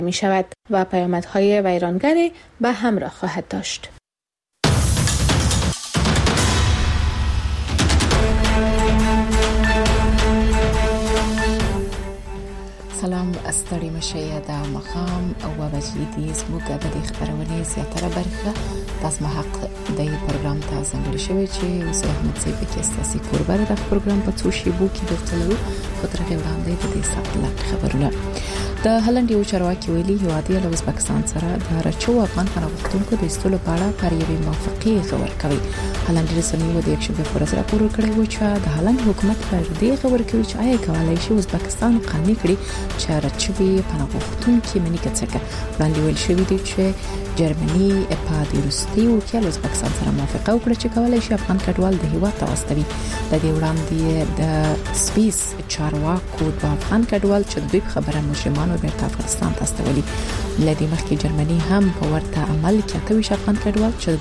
می شود و پیامدهای ویرانگری به همراه خواهد داشت. سلام استړي مشه د مخام او وجدي زموږ د خبرونې زیاتره برخه تاسو حق د پروګرام ته څنګه شوی چې اوس احمد سي په کې ستاسو قربان د پروګرام په څو شی بو کې درتلو خطر وړاندې د دې ساتل خبرونه د هلند یو چارواکي ویلي هوادي له ازبکستان سره د رچو افغان پناهغښتونکو د استولو په اړه پر یوې موافقې خبر کوي. هلند رسنیو د یک شبکې پر اساس راپور کړی و چې د هلند حکومت پر دې خبر کوي چې آیا کولای شي ازبکستان قانوني کړي چې رچوي پناهغښتونکو منی کڅکه وړاندې ویل شوی دی چې جرمني په دې وروستي او کې له ازبکستان سره موافقه وکړه چې کولای شي افغان کډوال د هیواد ته واستوي. د دې وړاندې د سپیس چارواکو د افغان کډوال چې دوی خبره مجرمانو بیرته افغانستان ته استولي. لدی مخکې جرمني هم په ورته عمل کې اتوي افغان کډوال چې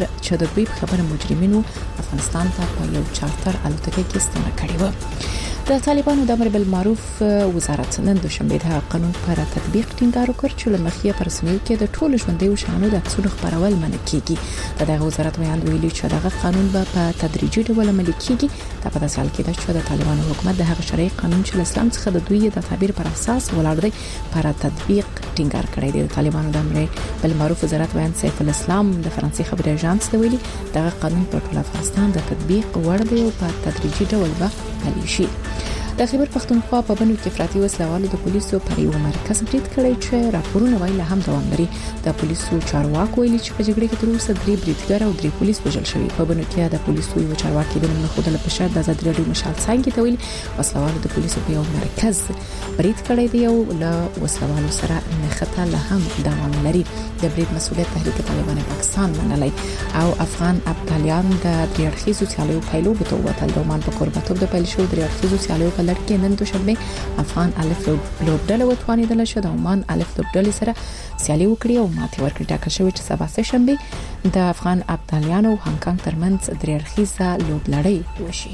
دوی خبره مجرمینو افغانستان ته په یو چارتر الوتکه کې ستنه کړې و. د طالبانو د امر بالمعروف وزارت نن دوشنبه د قانون پر تطبیق ټینګار وکړ چې لمخې پر رسنیو کې د ټولو ژوندۍ شانو د عکسونو خبرول منع کیږي. دغه وزارت ویاند ویلي چې دغه قانون به په تدریجي ډول عملي کیږي. دا په داسې حال کې چې د طالبانو حکومت د هغه شرعي قانون چې اسلام څخه د دوی د تعبیر پر اساس ولاړ دی پر تطبیق ټینګار کړی دی. د طالبانو د امر بالمعروف وزارت ویاند سیف الاسلام د فرانسې خبري اژانس ته ویلي دغه قانون په ټول افغانستان د تطبیق وړ دی او په تدریجي ډول به عملي شي. د خیبر پښتونخوا په بنو کې افراطي وسلوالو د پولیسو پر یو مرکز برید کړی چې راپورونه وایي هم دوام لري. د پولیسو چارواکو ویلي چې په جګړه کې تر اوسه 3 بریدګر او 3 پولیس وژل شوي. په بنو کې د پولیسو یو چارواکي د نوم خود له پښه د آزاد رادیو مشال څنګه ته ویلي وسلوالو د پولیسو په یو مرکز برید کړی دی او له وسلوالو سره نښته له هم دوام لري. د برید مسؤلیت تحریک طالبان پاکستان منلای او افغان ابطالیان د دریارخیزو سیالیو پیلو په توګه د عمان په قربتوب د پیل شو دریارخیزو سیالیو په لړ کې نن دوشنبه افغان الف لوبډله وتوانیدل چې د عمان الف لوبډلې سره سیالي وکړي او ماتې ورکړي. ټاکل شوی چې سبا سه شنبه د افغان ابطالیان او هانګ کانګ ترمنځ دریارخیزه لوبلړۍ وشي.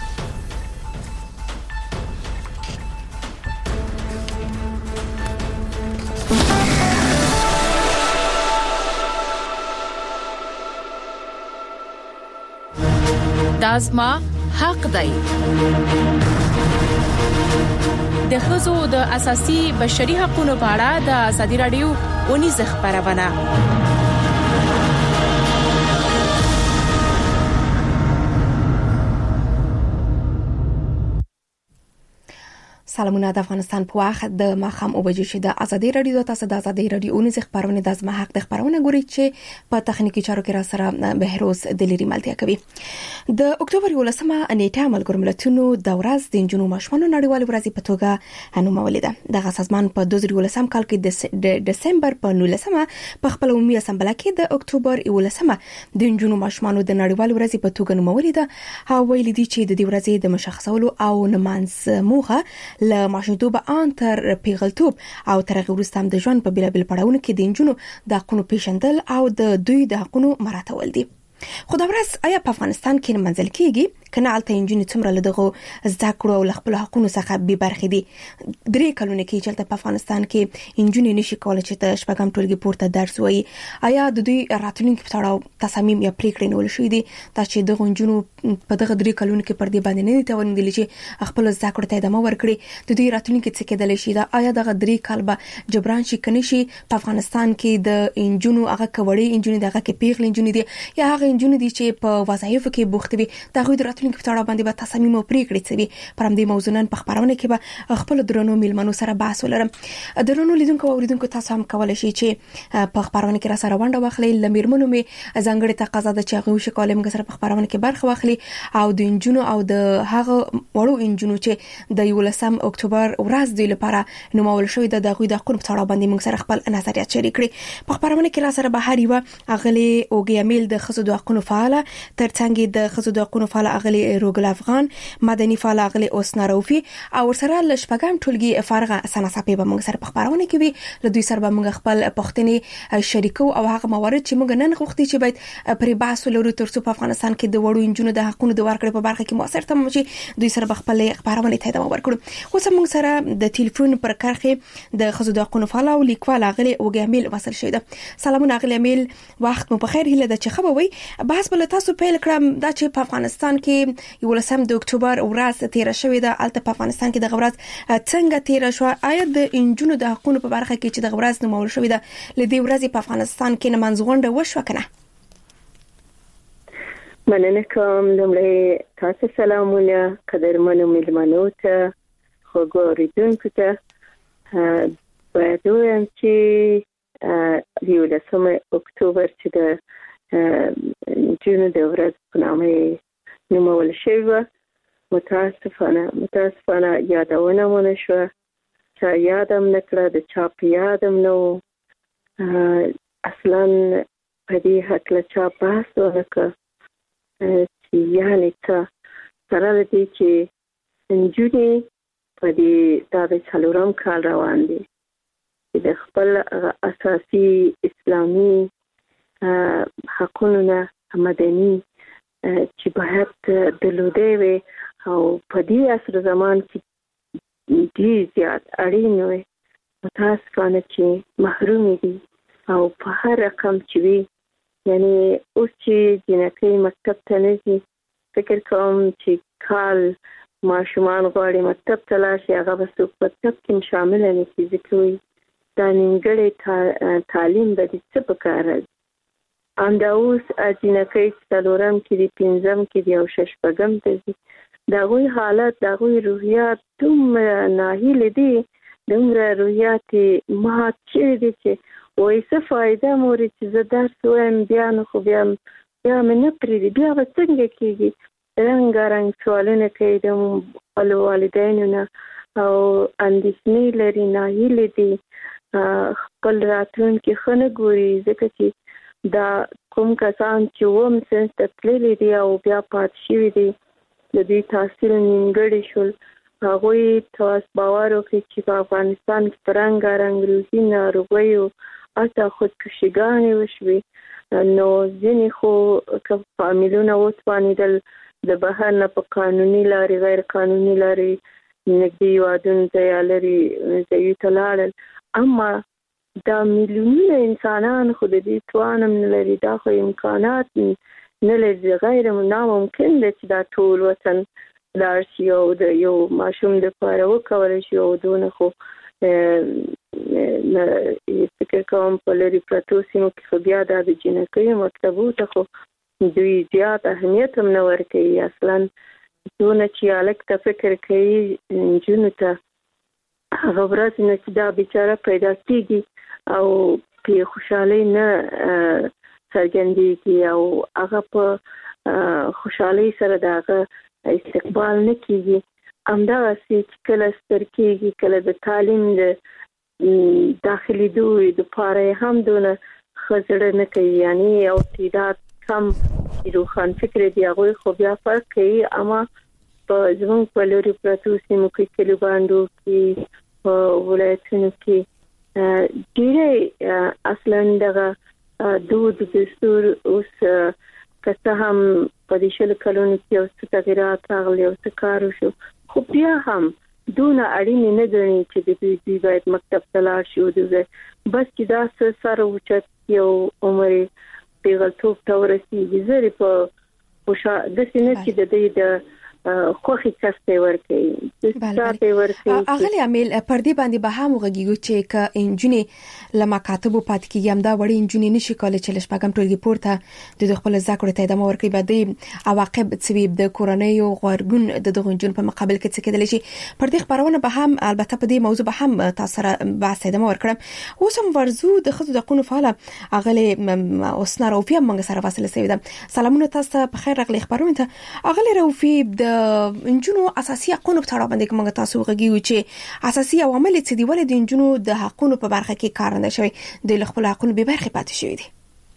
دازما حق دی. د ښځو د اساسي بشري حقوقو په اړه د ازادي رادیو اونیز خبرونه. سلامونه د افغانستان په وخت د ماخام او بجې چې د ازادي رادیو تاسو د ازادي رادیو اونیز خبرونه د ازما حق د خبرونه ګوري چې په تخنیکی چارو کې را سره بهروز د لری ملتیا کوي. د اکتوبر 11مه نیټه ملګرو ملتونو د ورځ د جنونو ماشومانو نړیوال ورځ په توګه انومولې ده. دغه سازمان په 2013 کال کې د دسمبر په 19مه په خپل عمومي اسامبله کې د اکتوبر 11مه د جنونو ماشومانو د نړیوال ورځ په توګه انومولې ده. ویل دي چې د دې ورځې د مشخصولو او نمانځ موخه له ماشومتوب ان تر پیغلتوب او تر هغه وروسته هم د ژوند په بیلابل پړاوونو کې د انجونو د حقونو پیژندل او د دوی د حقونو مراعاتول دي. خو دا ورځ آیا په افغانستان کې منځل کیږي کنه؟ الته انجونې څومره لدغه زده کړو او خپل حقونو څخه به برخې دي. 3 کلونه کې چې په افغانستان کې انجونې نشي کولای چې د شپږم ټولګي پورته درس وایي. آیا د دوی راتلونکي په اړه تصامیم یا پریکړې نیول شوې دي دا چې د انجونو په دغه 3 کلونو کې پر دې باندې نه دي توانیدل چې خپل زده کړو ته ادامه ورکړي؟ د دوی راتلونکي څه کېدل شي؟ دا آیا دغه 3 کال به جبران شي کني شي؟ په افغانستان کې د انجونو هغه کوړې انجونې دغه کې پیغلې انجونې دي یا هغه انجونې دي چې په وظایفو کې بوخت وي دغه د راتلونکي په اړه باندې به تصامیم او پریکړې کوي. پر همدې موضوع نن په خبرونه کې به خپل درنو میلمنو سره بحث ولرم. درنو لیدونکو او اوریدونکو تاسو هم کولای شئ چې په خبرونه کې را سره ونډه واخلئ. لمیرمنو می ځانګړي تقاضا ده چې هغه وشي کولای موږ سره په خبرونه کې برخه واخلي او د انجونو او د هغه وړو انجونو چې د 11 اکتوبر ورځ دی لپاره نومول شوې ده دغه د حقوقو په اړه باندې موږ سره خپل نظریات شریک کړي. په خبرونه کې را سره بهر یو اغلی اوګیامل د خصوصي د حقوقو فعال ترڅنګ د خصوصي د حقوقو فعال اغلی روګل افغان مدني فعال اغلی اوسنا روفي او سره لشپګم ټولګي فارغه سناسپې به موږ سره په خبرونه کې وي. له دوی سره به موږ خپل پښتني شریکو او هغه موارد چې موږ نن غوښتي چې باید پرې بحث ولرو ترڅو په افغانستان کې د وړو انجونو د د حقوقو د ورکړې په برخه کې موثر تم چې دوی سره خپل خبرونه ته ادامه ورکړو. اوس موږ سره د ټلیفون پر کرخه د خزو د حقوقو فعال او لیکوال اغلی وګامیل وصل شوی ده. سلامونه اغلی امیل، وخت مو په خیر. هله د چخه وي بحث بل تاسو پیل کړم دا چې په افغانستان کې 11 د اکتوبر ورځ تیر شوې ده. الته په افغانستان کې د ورځ څنګه تیر شو؟ آیا د انجونو د حقوقو په برخه کې چې د ورځ نومول شوې ده لدې ورځې په افغانستان کې نمانځغونډه وشو کنه؟ مننه کوم. لمړی تاسو سلامونه قدرمنو ملمنو ته خو ګوریدونکو ته باید وایم چې 11 اکتوبر چې د جون د ورځ په نامه نومول شوی، متاسفانه یادونه ونه شو، چا یادم نکړه، د چا په یادم نو اصلا په دې حق چا بحث ونکړ چې یعنی څه سره دې چې نجونې په دې دا د څلورم کال روان دي چې د خپل اساسي اسلامي حقوقونه مدني چې باید درلودي وي او په دې عصر زمان کې ډیر زیات اړین وي، متاسفانه چې محروم دي او په هر رقم چې وي. یعنی اوس چې جنکۍ مکتب ته نه ځي، فکر کوم چې کال ماشومان غواړي مکتب ته لاړ شي، هغه به څوک مکتب کې شامل نه شي، ځکه وایي دا نیمګړی تعلیم به دې څه پکار دی. همدا اوس جنکۍ څلورم کې دي، پنځم کې دي او شپږم ته ځي، د هغوی حالت، د هغوی روحیات دومره ناهیلې دي، دومره روحیات مات شوي دي چې وایي څه فایده موري چې زه درس وایم بیا نو خو بیا مې نه پرېږدي، بیا به څنګه کېږي. رنګارنګ سوالونه کوي د خپلو والدینو نه او اندېښنې لري، ناهیلې دي، خپل راتلونکي ښه نه ګوري، ځکه چې دا کوم کسان چې اووم صنف ته تللي دي او بیا پاتې شوي دي، د دوی تحصیل نیمګړی شول، هغوی ته باور وکړي چې په افغانستان کې په رنګارنګ روحي ناروغیو حتی خودکشیګانې وشوي، نو ځینې خو که فامیلونه وتوانېدل د بهر نه په قانوني لارې غیر قانوني لارې نږدې هېوادونو ته یا لرې ځایونو ته لاړل، اما دا میلیونونه انسانان خو د دې توان هم نه لري، دا خو امکانات نه لري، غیر ناممکن دی چې دا ټول وطن لاړ شي او د یو ماشوم دپاره وکولی شي. او دونه خو فکر کوم په لرې پرتو سیمو کې خو بیا دا د جنکیو مکتبو ته خو دوی زیات اهمیت هم نه ورکوي، اصلا دونه چې هلک ته فکر کوي نجونو ته هغه ورځ نه چې دا بیچاره پیدا کېږي او پې خوشحالۍ نه څرګندېږي او هغه په خوشحالۍ سره د هغه استقبال نه کېږي، همدغسې چې کله ستر کېږي، کله د تعلیم د داخلېدو دپاره هم دونه ښه زړه نه کوي، یعنی یو تعداد کم چې روښان فکر دي هغوی خو بیا فرق کوي، اما په زموږ په لرې پرتو سیمو کې، کلیو بانډو کې، په ولایتونو کې ډېری اصلا دغه دود دستور اوس که څه هم په دې 20 کلونو کې یو څه تغیرات راغلي، یو څه کار وشو، خو بیا هم دونه اړینې نه ګڼي چې دوی باید مکتب ته لاړ شي، بس چې دا څه سر اوچت یو عمر پیغلتوب ته ورسېږي، زه یې په داسې نه چې د دوی د خوخي کسته ورکي ستاسو ورکي. اغلی امیل پر دې باندې به هم وغږیږو چې ک انجینې لما کاتبو پات کیږي، هم دا وړي انجینې نشي کولای چې لشپګم ټولګي پورته د خپل ذکر ته ادامه ورکړي، بعد عواقب څه د کورنۍ او غورګون د دغه انجین په مقابل کې څه کېدل شي. پر دې خبرونه به هم البته په دې موضوع به هم تاسو سره بحث ادامه ورکړم. اوس هم ورزو د خزو د قانون فعال اغلی اوسنا روفي موږ سره وصل شوی ده. سلامونه تاسو په خیر راغلی خبرونه ته اغلی روفي. د انجونو اساسي حقوقو په اړه باندې موږ تاسو غږیو چې اساسي عوامل څه دي ولې د انجونو د حقوقو په برخه کې کار نه شوی، د خپل حقوقو به برخه پاتې شوی دي.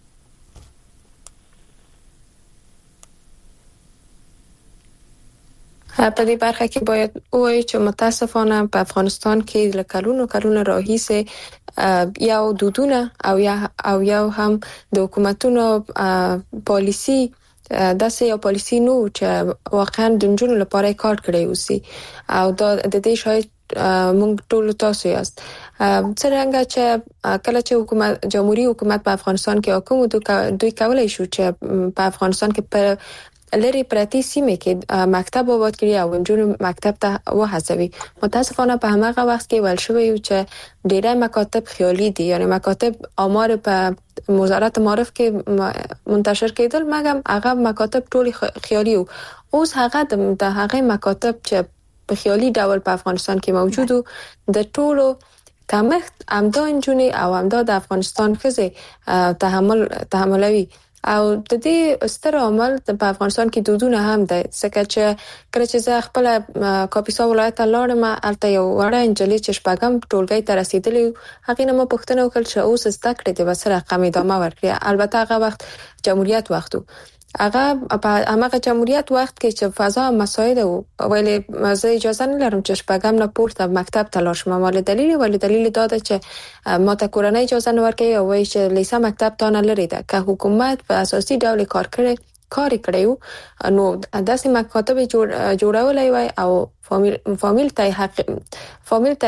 په دې برخه کې باید وایي چې متاسفانه په افغانستان کې له کلونو راهیسه یو دودونه او یو هم د حکومتونو پالیسی داسې یو پالیسی نو چې واقعا د جنونو لپاره کار کړی وسی او د دې شاید مونږ ټول تاسو یاست څنګه چې کله چې حکومت جمهوریت حکومت په افغانستان کې حکومت دوی کولای شو چې په افغانستان کې په لری پرتی سیمه کې مکتب آباد کړي او جنونو مکتب ته وهڅوي. متاسفانه په هغه وخت کې ول شوی چې ډیری مکاتب خیالي دي، یعنی مکاتب آمار په وزارت معارف کې منتشر کېدل مګر هغه مکاتب ټول خیالي وو. اوس هغه د هغه مکاتب چې په خیالي ډول په افغانستان کې موجودو د ټولو کمښت امدا انجونی او امدا د افغانستان خزه تحملوي او د دې ستر عامل په افغانستان کې دودونه هم ده. څنګه چې کله چې زه خپل کاپیسا ولایت لاړم البته یو وړه انجلۍ چې شپږم ټولګي ته رسیدلې هغه نه پوښتنه وکړه چې اوس زده کړې د وسره رقم ادامه ورکړي. البته هغه وخت جمهوریت وختو هغه په هغه جمهوریت وخت کې چې فضا مساعد وو ویلې زه اجازه نه لرم چې شپږم نه پورته مکتب ته لاړ شم. مال دلیل دا ده چې ما ته کورنۍ اجازه نه ورکوي او وایي چې لیسه مکتب ته نه لري ده که حکومت په اساسي ډول کار کړیو نو داسې مکاتب جوړولای وای او فامیل ته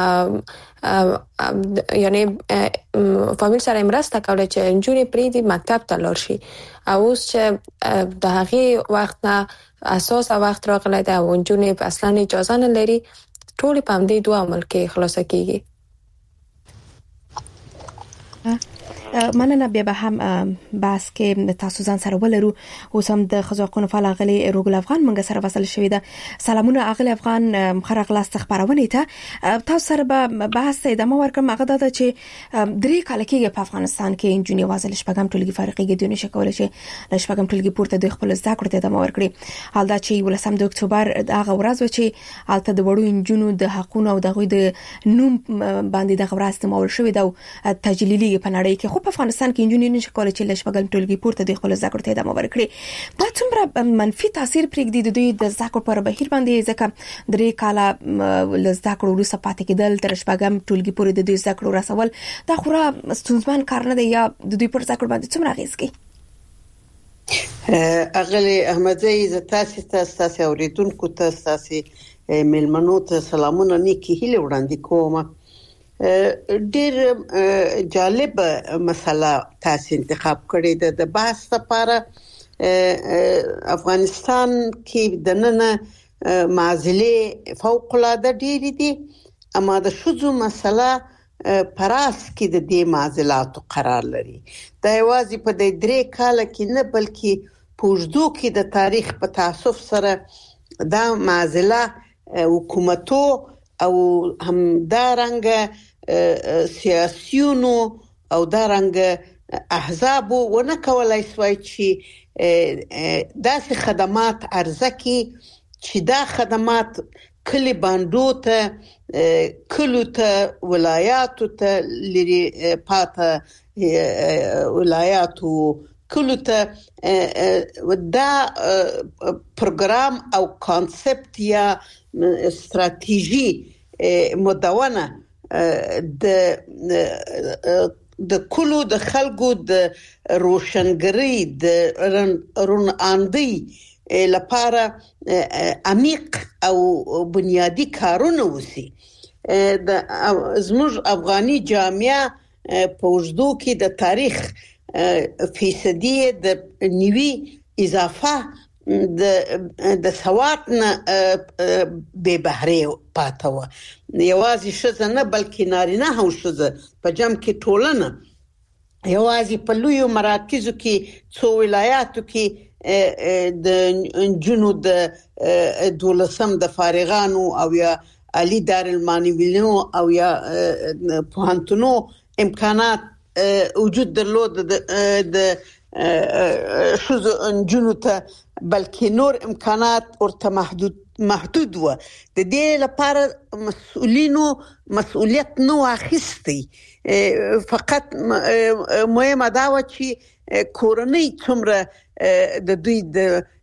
یعنی فامیل سره مرسته کوله چې انجونی پریدي مکتب ته لاړ شي. او اوس چې د هغه وخت نه اساس وخت راغلی دا انجونی اصلا اجازه نه لري ټول په دې دوه عمل کې خلاص کیږي. مننه. بیا به هم بحث کې تاسو ځان سره ولرو. اوس هم د خزاقونو فعال غلي روګل افغان منګه سره وصل شوې ده. سلامونه اغلی افغان خرغلاست خبرونه ته تاسو سره به بحث ادامه ورکوم. هغه دا چې درې کال کې په افغانستان کې انجونی وازل شپږم ټولګي فارغي ګډون شکول شي د شپږم ټولګي پورته د خپل زده کړو ته ادامه ورکړي. حال دا چې 18 د اکتوبر هغه ورځ و چې البته د وړو انجونو د حقونو او د غوي د نوم باندې د غوړاست مول شوې ده تجلیلی په نړۍ کې. خو په افغانستان کې انجونی نشي کولای چې لشپګل ټولګي پورته د خپل زده کړو ته ادامه ورکړي. دا څومره منفي تاثیر پرېږدي د دوی د زده کړو پر بهیر باندې ځکه درې کاله زده کړو وروسته پاتې کېدل تر شپږم ټولګي پورې د دوی زده کړو رسول دا خورا ستونزمن کار نه دی یا د دوی پر زده کړو باندې څومره اغیز کوي؟ اغلی احمدزی ز تاسو اوریدونکو ته تاسو ملمنو ته سلامونه نیکی هیله وړاندې کوم. ډیر جالب مسله تاسو انتخاب کړی ده د بحث لپاره. افغانستان کې د نن معضله فوق العاده ډیر دي اما د شذو مسله پراس کې د دې معضلاتو قرار لري. دا یوازې په د درې کال کې نه بلکې پوجدو کې د تاریخ په تاسف سره دا معضله حکومتو او هم دارنګ سیاسيونو او دارنګ احزاب ونه کولای شوي چې داسې خدمات عرضه کړي چې دا خدمات کلی باندو ته کلو ته ولایاتو ته لري پاته ولایاتو کلو ته دا پروګرام او کانسپټ یا استراتیژي مدونه د کلو د خلکو د روشنګری د روناندی لپاره عمیق او بنیادی کارونه وسی. د زموږ افغاني جامعه په وجدو کې د تاریخ فیصدی د نیوی اضافه د سواد نه به بهره پاتوه. یوازې شزه نه بلکې نارینه هم شزه په جمع کې ټولنه یوازې په لویو مراکزو کې څو ولایاتو کې د جنو د دولسم د فارغانو او یا علی دارالمانویلونو او یا پوهنتونو امکانات وجود درلود د شذو انجونو ته بلکې نور امکانات ورته محدود و. د دې لپاره مسؤلیت نو اخیستی. فقط مهمه دا و چې کورنۍ څومره د دوی د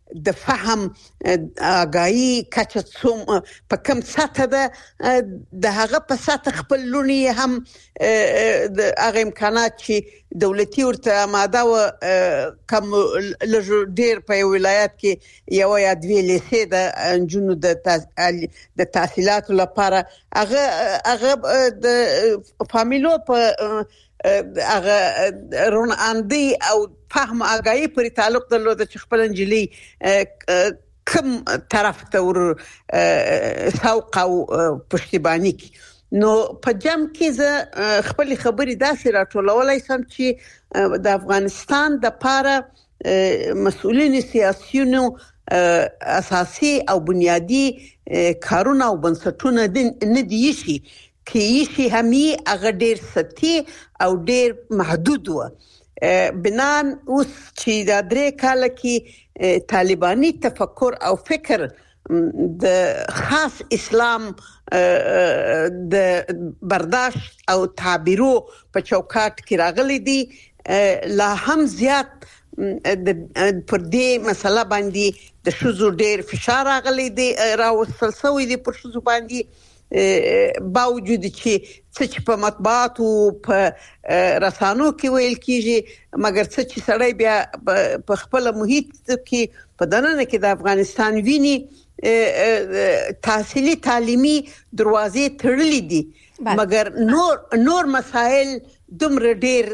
د فهم آگاهی کچه څوم په کم سطح ده د هغه په سطح خپل لونی هم د هغه امکانات چې دولتي ورته آماده و کم لږ ډیر په ولایت کې یو یا دوه لیسې د انجونو د تحصیلاتو لپاره هغه د فامیلو په هغه رون اندي او فهم آگاهی پر تعلق درلود چې خپل انجلي کم طرف ته ور سوق او پښتیبانی کی نو په جام کې ز خپل خبري داسې راټولولای سم چې د افغانستان د پاره مسؤلین سیاسيونو اساسي او بنیادی کارونه او بنسټونه نه دي شي کې همي هغه ډیر سطحي او ډیر محدود و بنان اوس چې د درې کال کې طالباني تفکر او فکر د خاص اسلام د برداشت او تعبیرو په چوکاټ کې راغلي دي لا هم زیات پر دې مسله باندې د شذو ډیر فشار راغلي دي راوصل سوی دي پر شذو باندې باوجود چې په مطبوعات او په رسانو کې ویل کیږي مګر چې سړی بیا په خپل محیط کې په دننه کې د افغانستان ویني تحصیلي تعلیمي دروازې تړلې دي مګر نور مسائل دومره ډیر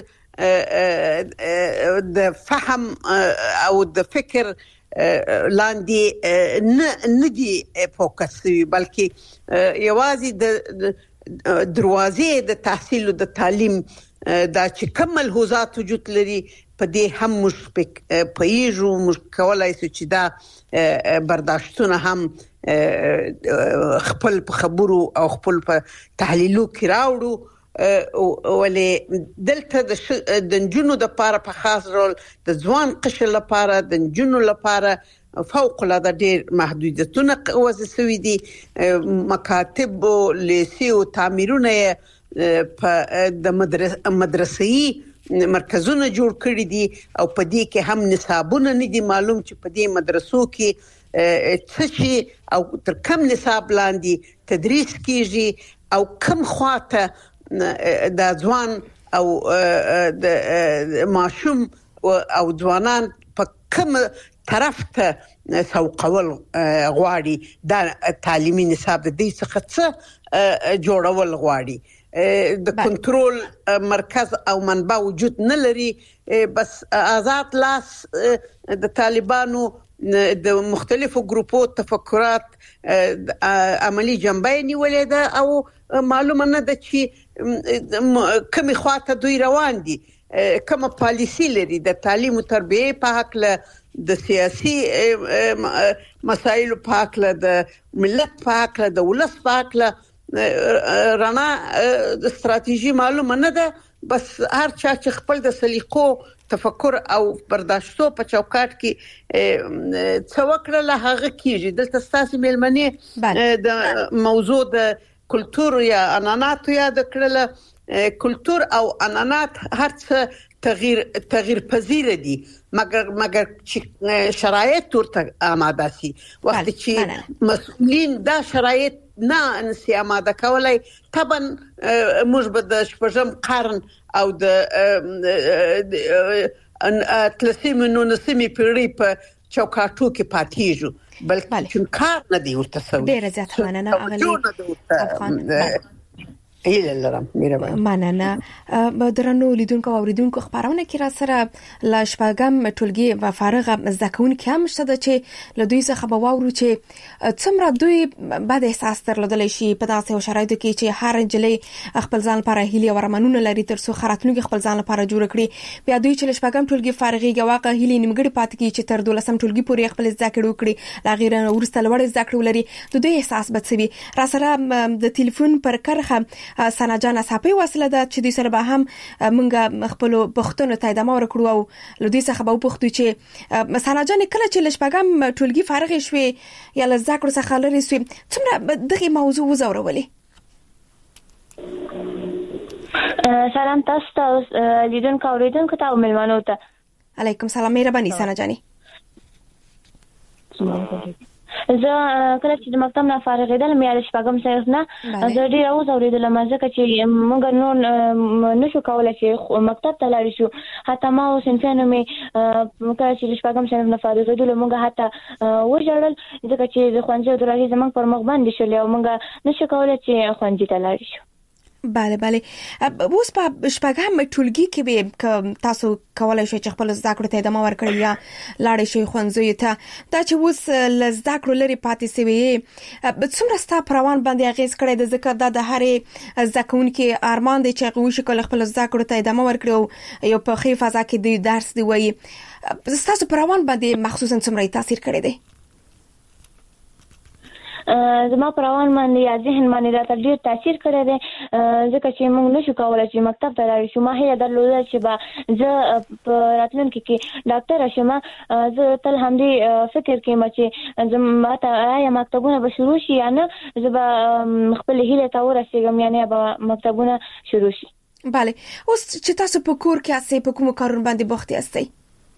د فهم او د فکر لاندې نه دي فوکس بلکې یوازې د دروازې د تحصیل او د تعلیم دا چې کوم ملحوظات وجود لري په دې هم مش پېژو مش کولای شو چې دا برداشتونه هم خپل خبرو او خپل تحلیلو کې راوړو ولې دلته د جنونو د لپاره په خاص رول د ځوان قشر لپاره د جنونو لپاره فوق العاده ډېر محدودیتونه وضع شوي دي مکاتب لیسې او تعمیرونه په د مدرسې مرکزونه جوړ کړي دي او په دې کې هم نصابونه نه دي معلوم چې په دې مدرسو کې څه او تر کم نصاب لاندې تدریس کیږي او کم خواته د ځوان او د ماشوم او ځوانان په کوم طرف ته سوقول غواړي د تعلیمي نصاب د دې څخه څه جوړول غواړي د کنټرول مرکز او منبع وجود نه لري بس آزاد لاس د طالبانو د مختلفو ګروپو تفکرات عملی جنبه نیولې ده او معلومه نه ده چې کومه خواته دوی روان دي کومه پالیسی لري د تعلیم او تربیه په حق له د سیاسي مسایلو په حق له د ملت په حق له د ولس په حق له رڼا د ستراتیژي معلومه نه ده بس هر چا چې خپل د سلیقو تفکر او برداشتو په چوکاټ کې څوکړه له هغه کیږي دلته ستاسو ملمنې د موضوع د کلچر یا انانات یا د کړه کلچر او انانات هر څه تغییر پذیر دي مګر چې شرایط ورته آماده شي وخت چې مسؤلین دا شرایط نه انسي آماده کولای طبعا موږ به د شپږم قرن او د تلسیم نو نسمي پیړۍ په چوکاټو کې پاتېږو بلکې چې کار نه دی ورته سوي ډېر زیات مننه اغلی افغان مننه درنو لیدونکو او اوریدونکو خبرونه کې را سره ل شپږم ټولګي و فارغ زکون کې هم شته چې له دوی څخه به واورو چې څومره دوی بد احساس درلودل شي په داسې شرایطو کې چې هر جلې خپل ځان لپاره هیلي او ارمانونه لري تر څو خراتونو خپل ځان لپاره جوړ کړي بیا دوی چې ل شپږم ټولګي فارغي واقع هیلي نیمګړي پات کی چې تر 12م ټولګي پورې خپل ذکر وکړي لا غیر ورسته لوړ ذکر ولري د دوی احساس بڅوي را سره د ټلیفون پر کرخه سنا جان صاحبي وسله ده چې دوی سره به هم مونږ خپل پښتون ته ادامه ورکړو او لدی څخه به پښتو چې سنا جان کله چې لشپګم ټولګي فارغ شوي یا لزاکر څخه لري سوي څومره دغه موضوع وزورولې سلام تاسو ته لیدونکو اوریدونکو ته ملمنو ته علیکم سلام مهرباني سنا جاني تاسو مونږ زه کله چې د مکتب نه فارغېدل مې د شپږم صنف نه زه ډېر اوریدل مزه چې موږ نور نشو کولای چې مکتب ته لاړ شو. حتی ما اوس انسان مې کله چې د شپږم صنف نه فارغېدل موږ حتی وژړل ځکه چې د خوانځي دروازې زموږ پر مخ باندې شولې او موږ نشو کولای چې خوانځي ته لاړ شو. بله اوس په شپږم ټولګي کې به تاسو کولای شئ چې خپل زده کړو ته ادامه ورکړئ یا لاړ شئ ښوونځیو ته. دا چې اوس له زده کړو لري پاتې سوي څومره ستا پر روان باندې اغیز کړی د ذکر د هرې زده کوونکي ارمان دی چې هغه شکل خپل زده کړو ته ادامه ورکړي او یو په ښه فضا کې د درس دی وایي. تاسو پر روان باندې مخصوصا څومره تاثیر کړی دی؟ زما پر روان باندې یا ذهن باندې دا ډېر تاثیر کړی دی ځکه چې موږ نشو کولای چې مکتب ته لاړ شو. ما هیله درلوده چې به زه په راتلونکي کې ډاکټر شم. زه تل همدې فکر کوم چې زما ته یا مکتبونه به شروع شي یا نه زه به خپل هیله ته ورسېږم یا نه به مکتبونه شروع شي. بله اوس چې تاسو په کور کې اسې په کوم کارون باندې بوخت یاستئ؟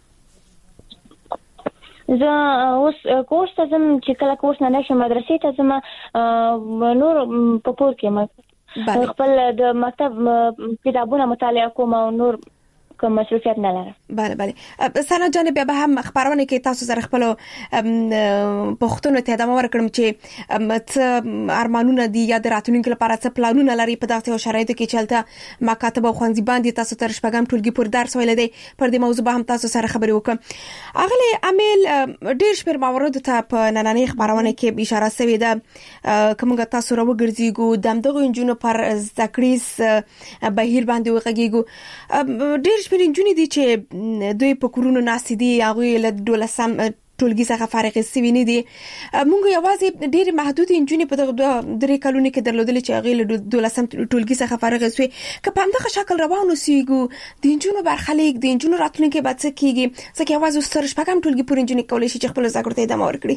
زه اوس کورس ته ځم چې کله کورس نه نشم مدرسې ته ځم نور په کور کې خپل د مکتب کتابونه مطالعه کوم او نور کوم مصروفیت نه لرم. بله سنا جان بیا به هم خبرونه کې تاسو سره خپل پښتون ته ادامه ورکړم چې ارمانونه دي یا د راتلونکي لپاره څه پلانونه لري په دغه شرایطو کې چلته مکاتب او خوانځي باندې تاسو تر شپږم ټولګي پورې درس ویل دی. پر دې موضوع به هم تاسو سره خبرې وکم. اغلی امیل ډېر شمېر موارد ته په نننۍ خبرونه کې اشاره شوې ده کومه تاسو راوګرځيګو دمدغه انجونو پر ذکریس بهیر باندې وغږیګو. ډېر انجونې دي چې دوی په کورونو ناسې دي هغه له 12 ټولګي څخه فارغ شوي نه دي. موږ یوازې ډېر محدود انجونې په دغه 3 کلونو کې درلودل چې هغه له 12 ټولګي څخه فارغ شوي. که په همدغه شکل روان اوسېږو د انجونو برخلیک د انجونو راتلونکي به څه کېږي ځکه یوازې سره شپږم ټولګي پورې انجونې کولی شي چې خپل زده کړو ته ادامه ورکړي.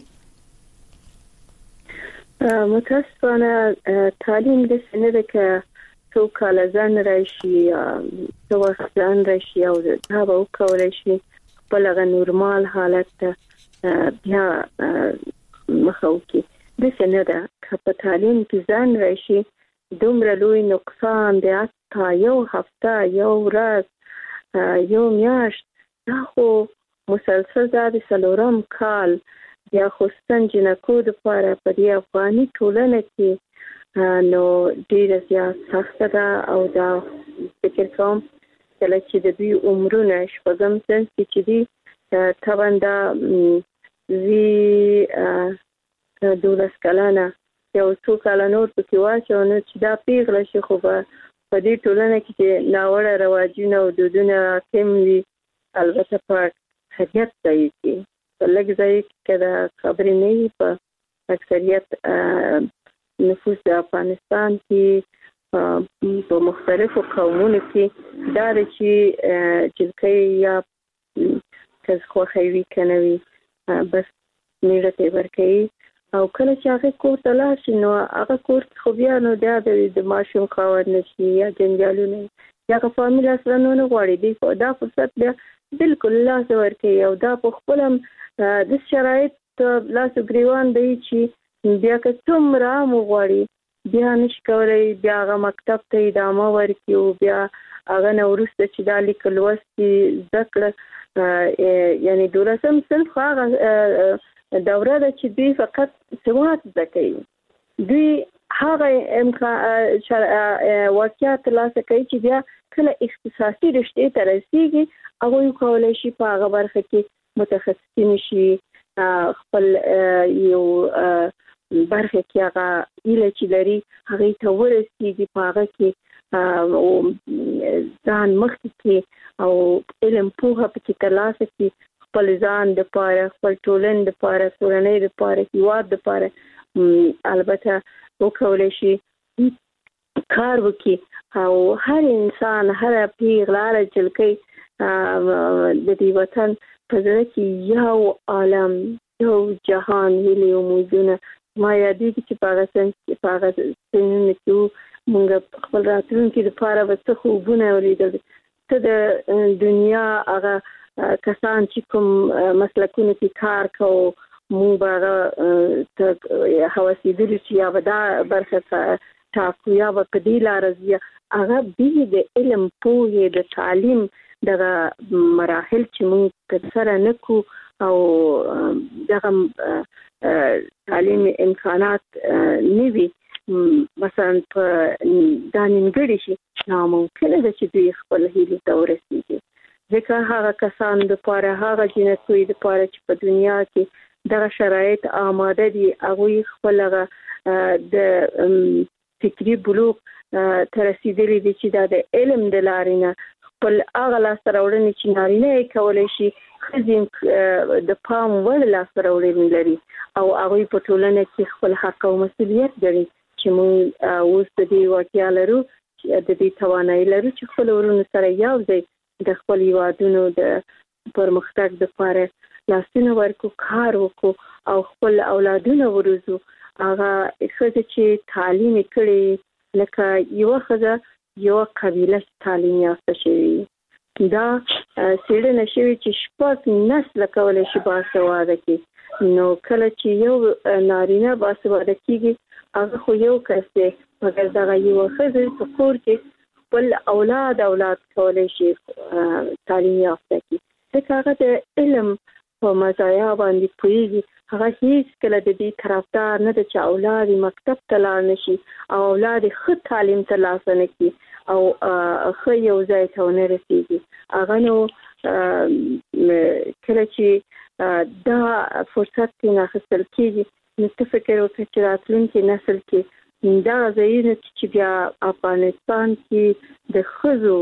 متاسفانه تعلیم د سنده کې څو کال ځان راشي څو وخت ځان راشي او دا به وکولای شي خپل غو نورمال حالت بیا مخاو کې د سنده په تعلیم کې ځان راشي دومره لوی نقصان دی حتی یو هفته یو ورځ یو میاشت دا خو مسلسل د سلورم کال بیا خوستن جنکو د لپاره په دې افغاني ټولنه کې نو ډیره زیات سخته ده او دا فکر کوم چې د دوی عمرونه شپږم سنس کې دي تابنده وی 12 کلانه یو څو کال نور پکې واچو نو چې دا پیغله شي خو په دې ټولنه کې چې ناوړه رواجونه او دودونه کم وي البته په حقیقت ځای کې په لږ ځای کې دا خبرې نه وي په اکثریت نفوس د افغانستان کې په مختلفو قومونو کې دا چې جلکې یا کس خوخوي کنوي بس میرته ورکې او کله چې هغه کور ته لاړ شي نو هغه کور خو بیا نو د ماشوم خاوند نشي یا جنجالونه یا فامیل اصلا نه غواړي دی دا فرصت بیا بالکل لاس ورکې او دا په خپلم د شرایط لاس ګریوان دی چې بیا که څومره مغواړي بیا نشي کولای بیا هغه مکتب ته ادامه ورکړي او بیا هغه نو ورسته چې د لیکل لوستي ذکر یعنی 12 صنف هغه دوره ده چې دوی فقط سواد زکوي دوی هغه واقعیت لاسه کوي چې بیا کله اختصاصي رشتې ته رسیږي هغه یو کولای شي په هغه برخه کې متخصصین شي خپل یو برخه کې هغه ایله چې لري هغه ته ورسیږي په هغه کې او ځان مخکې کې او علم پوهه پکې ترلاسه کړي خپل ځان د پاره خپل ټولنې د پاره ټولنې د پاره هیواد د پاره البته وکولای شي کار وکړي او هر انسان هر پیغله جلکې د دې وطن په ځای کې یو عالم یو جهان ویلي موجونه ما یادېږي چې په هغه سنونه کې موږ خپل راتلونکي لپاره به څه خوبونه ولیدل ته د دنیا هغه کسان چې کوم مسلکونو کې کار کوي مونږ به حواسیدل چې یا ودا برخه تاسو یا وکړي لارځي هغه به د علم په د تعلیم دغه مراحل چې مونږ سره نکو او دغه تعلیم امکانات نیوي مثلا په دانینګړي شي نو ممکن ده چې دوی خپل هیلې ته ورسیږي ځکه هغه کسان د پاره هغه جنسوي د پاره چې په دنیا کې دغه شرایط آماده دي هغه خپل د فکری بلوغ تر رسیدلي دي چې د علم د لارې نه خپل هغه لاس راوړنې چې نارینه کولای شي خزم د پام ول لاس راوړنې لري او هغه په ټولنه کې خپل حق او مسؤلیت لري چې موږ اوس د دې واقعیا لرو چې د دې توانایي لرو چې خپل ورونو سره یو ځای د خپل یوادونو د پرمختګ لپاره لاسونه ورکو کار وکړو او خپل اولادونه وروزو هغه څه چې تعلیم کړي لکه یو خزه یو قبیله تعلیم یافته شوی دا سیړنه شوی چې شپږ نسل کولای شي باسواده کی نو کله چې یو نارینه باسواده کیږي هغه خو یو کس دی مګر دا یو خزه په کور کې خپل اولاد کولای شي تعلیم یافته کی ځکه هغه د علم په مزایا باندې پوهیږي هغه هیڅ کله د دې طرفدار نه د چې اولاد مکتب ته لاړ نشي او اولاد ښه تعلیم ترلاسه نکړي او ښه یو ځای ته ونه رسیږي هغه نو کله چې دا فرصت نه اخیستل کېږي نو ته فکر وکړه چې راتلونکي نسل کې دا ځایونه چې بیا افغانستان کې د ښځو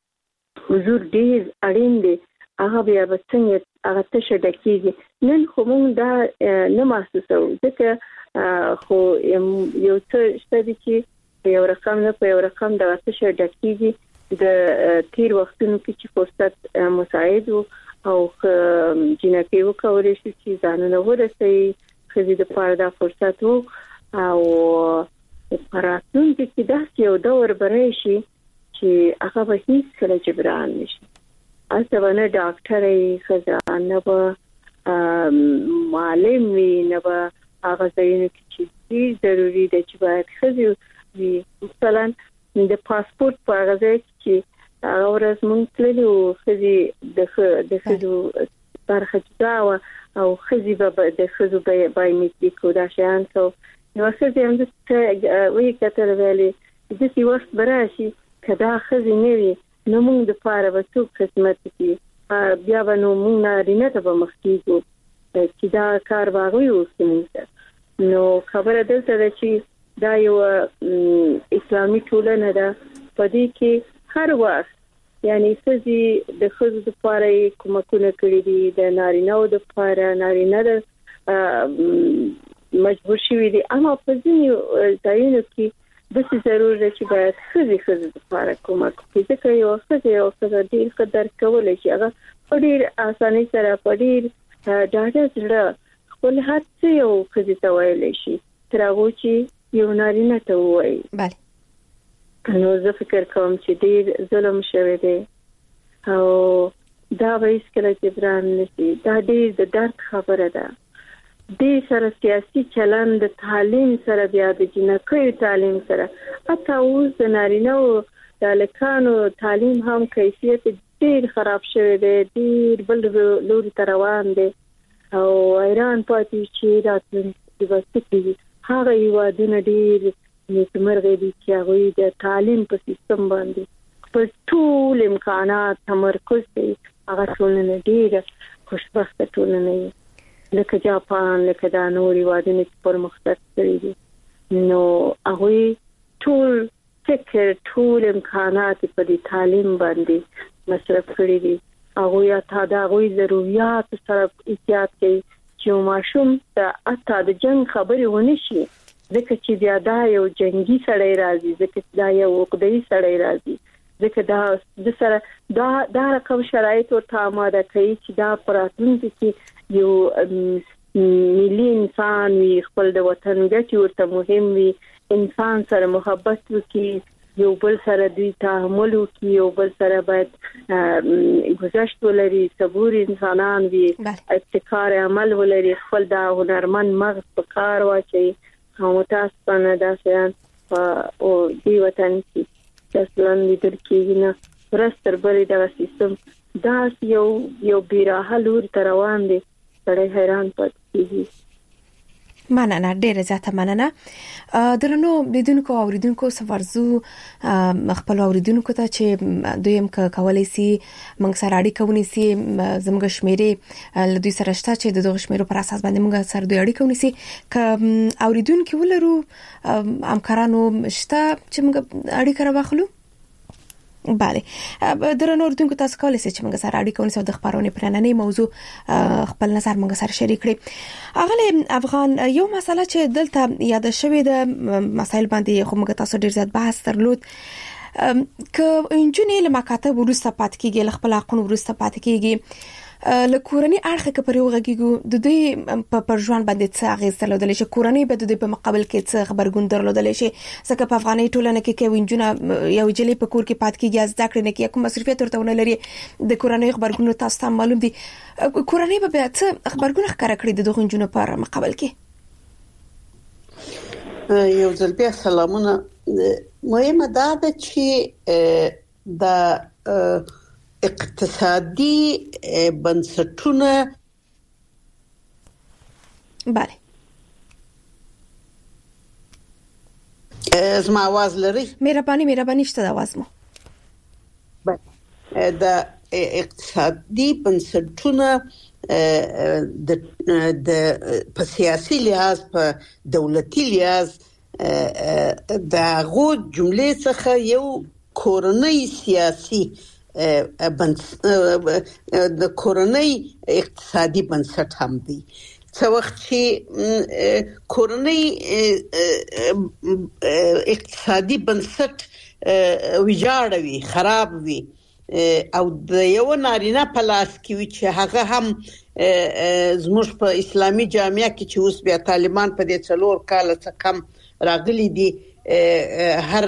حضور ډېر اړین دی هغه بیا به څنګه هغه تشه ډکېږي نن خو موږ دا نه محسوسوو ځکه خو یو څه شته دي چې په یو رقم نه په یو رقم دغه تشه ډکېږي د تیر وختونو کې چې فرصت مساعد او جنکې وکولای شي چې ځانونه ورسوي ښځې دپاره دا فرصت و او په راتلونکي کې داسې یو دور به راشي چې هغه به هیڅکله جبران نشي هلته به نه ډاکټره وي ښځه نه به معلم وي نه به هغه ځایونه کې چې ډېر ضروري ده چې باید ښځې وي مثلا د پاسپورت په هغه ځای چې هغه ورځ موږ تللي وو ښځې د ښځو برخه جدا وه او ښځې به د ښځو بایومیټریک او دا شیان کو نو ښځې همداسې ویې کتل ویلې داسې وخت به راشي که دا ښځې نه وي نو موږ دپاره به څوک خدمت وکړي بیا به نو موږ نارینه ته به مخ کېږو چې دا کار به هغوی وکړي موږ ته نو خبره دلته ده چې دا یو اسلامي ټولنه ده په دې کې هر وخت یعنی ښځې د ښځو دپاره یې کومکونه کړي دي د نارینهو دپاره نارینه د مجبور شوي دي اما په ځینې ځایونو کې داسې ضرور ده چې باید ښځې دپاره کومک وکړي ځکه یو ښځه ډېر ښه درک کولی شي هغه په ډېر اسانۍ سره په ډېر ډاډه زړه خپل هر څه یو ښځې ته ویلی شي تر هغو چې یو نارینه ته ووایي بله نو زه فکر کوم چې ډېر ظلم شوی دی او دا به هیڅکله جبران نشي دا ډېر د درد خبره ده دې سره سیاسي چلند د تعلیم سره بیا د جنکیو تعلیم سره حتی اوس د نارینهو د هلکانو تعلیم هم کیفیت ډېر خراب شوی دی ډېر بل لوري ته روان دی او حیران پاتې چې راتلونکي به څه کېږي هغه هېوادونه ډېر نیکمرغه دي چې هغوی د تعلیم په سیستم باندې په ټول امکانات تمرکز کوي هغه ټولنه ډېره خوشبخته ټولنه وي لکه جاپان لکه دا نور هېوادونه چې پرمختګ کړي دي نو هغوی ټول فکر ټول امکانات په دې تعلیم باندې مصرف کړي دي هغوی حتی د هغوی ضرورت سره احتیاط کوي چې ماشوم ته حتی د جنګ خبرې ونه شي ځکه چې بیا دا یو جنگي سړی راځي ځکه دا یو عقده‌ای سړی راځي ځکه دا د سره دا رقم شرایط ورته آماده کوي چې دا په راتلونکي کې یو ملي انسان وي خپل د وطن ګټې ورته مهم وي انسان سره محبت وکړي یو بل سره دوی تعامل وکړي، یو بل سره باید گذشت ولري، صبور انسانان وي، ابتکار عمل ولري، خپل د هنرمند مغز په کار واچي. متاسفانه دا شیان او دی وطن کې اصلا لیدل کېږي نه. ورستر بلې دا سیستم دا یو بیراه لور تر روان دي، سړی حیران پاتې کېږي. مننه، ډیره زیاته مننه. درنو لیدونکو او اوریدونکو سفرزو خپل اوریدونکو ته چې دویم کولای سي موږ سره اړیکه ونیسي، زموږ شمیرې له دوی سره شته چې د دغه شمیرو پر اساس باندې موږ سره دوی اړیکه ونیسي. ک اوریدونکو ولرو همکارانو شته چې موږ اړیکه راوخلو. بله، درنو اوریدونکو تاسو کولای شئ چې موږ سره اړیکه ونیسئ او د خبرونې پر نننۍ موضوع خپل نظر موږ سره شریک کړئ. اغله افغان، یو مسله چې دلته یاد شوې ده مسایل باندې خو موږ تاسو ډیر زیات بحث درلود، ک انجنې له مکاتب ورسته پات کېږي، له خپل حقونو ورسته پات کېږي، له کورنۍ اړخ کې پر یو غږیږي د دوی په ژوند باندې څه اغیز درلودل شي، کورنۍ به د دوی په مقابل کې څه خبرګون درلودل شي. ځکه په افغاني ټولنه کې کې وینجونه یو جلې په کور کې پات کېږي، زده کړې نه کې کوم مصرفیت ورته ونه لري، د کورنۍ خبرګون تاسو ته معلوم دي. کورنۍ به څه خبرګون ښکاره کړي د دغه وینجونو په مقابل کې؟ یو ځل بیا سلامونه. مهمه ده چې د اقتصادي بنسټونه بله زما आवाज لري؟ مهرباني شته د आवाज مو. بله، د اقتصادي بنسټونه د په سیاسي لحاظ، په دولتي لحاظ د هغو جملې څخه یو کورنۍ سیاسي د کورنۍ اقتصادي بنسټ هم دی. څو وخت چې کورنۍ اقتصادي بنسټ ویجاړوي، خراب وي، او د یو نارینه په لاس کې وي چې هغه هم زموږ په اسلامي جامعه کې چې اوس بیا طالبان په دې 4 کال څخه کم راغلي دي، هر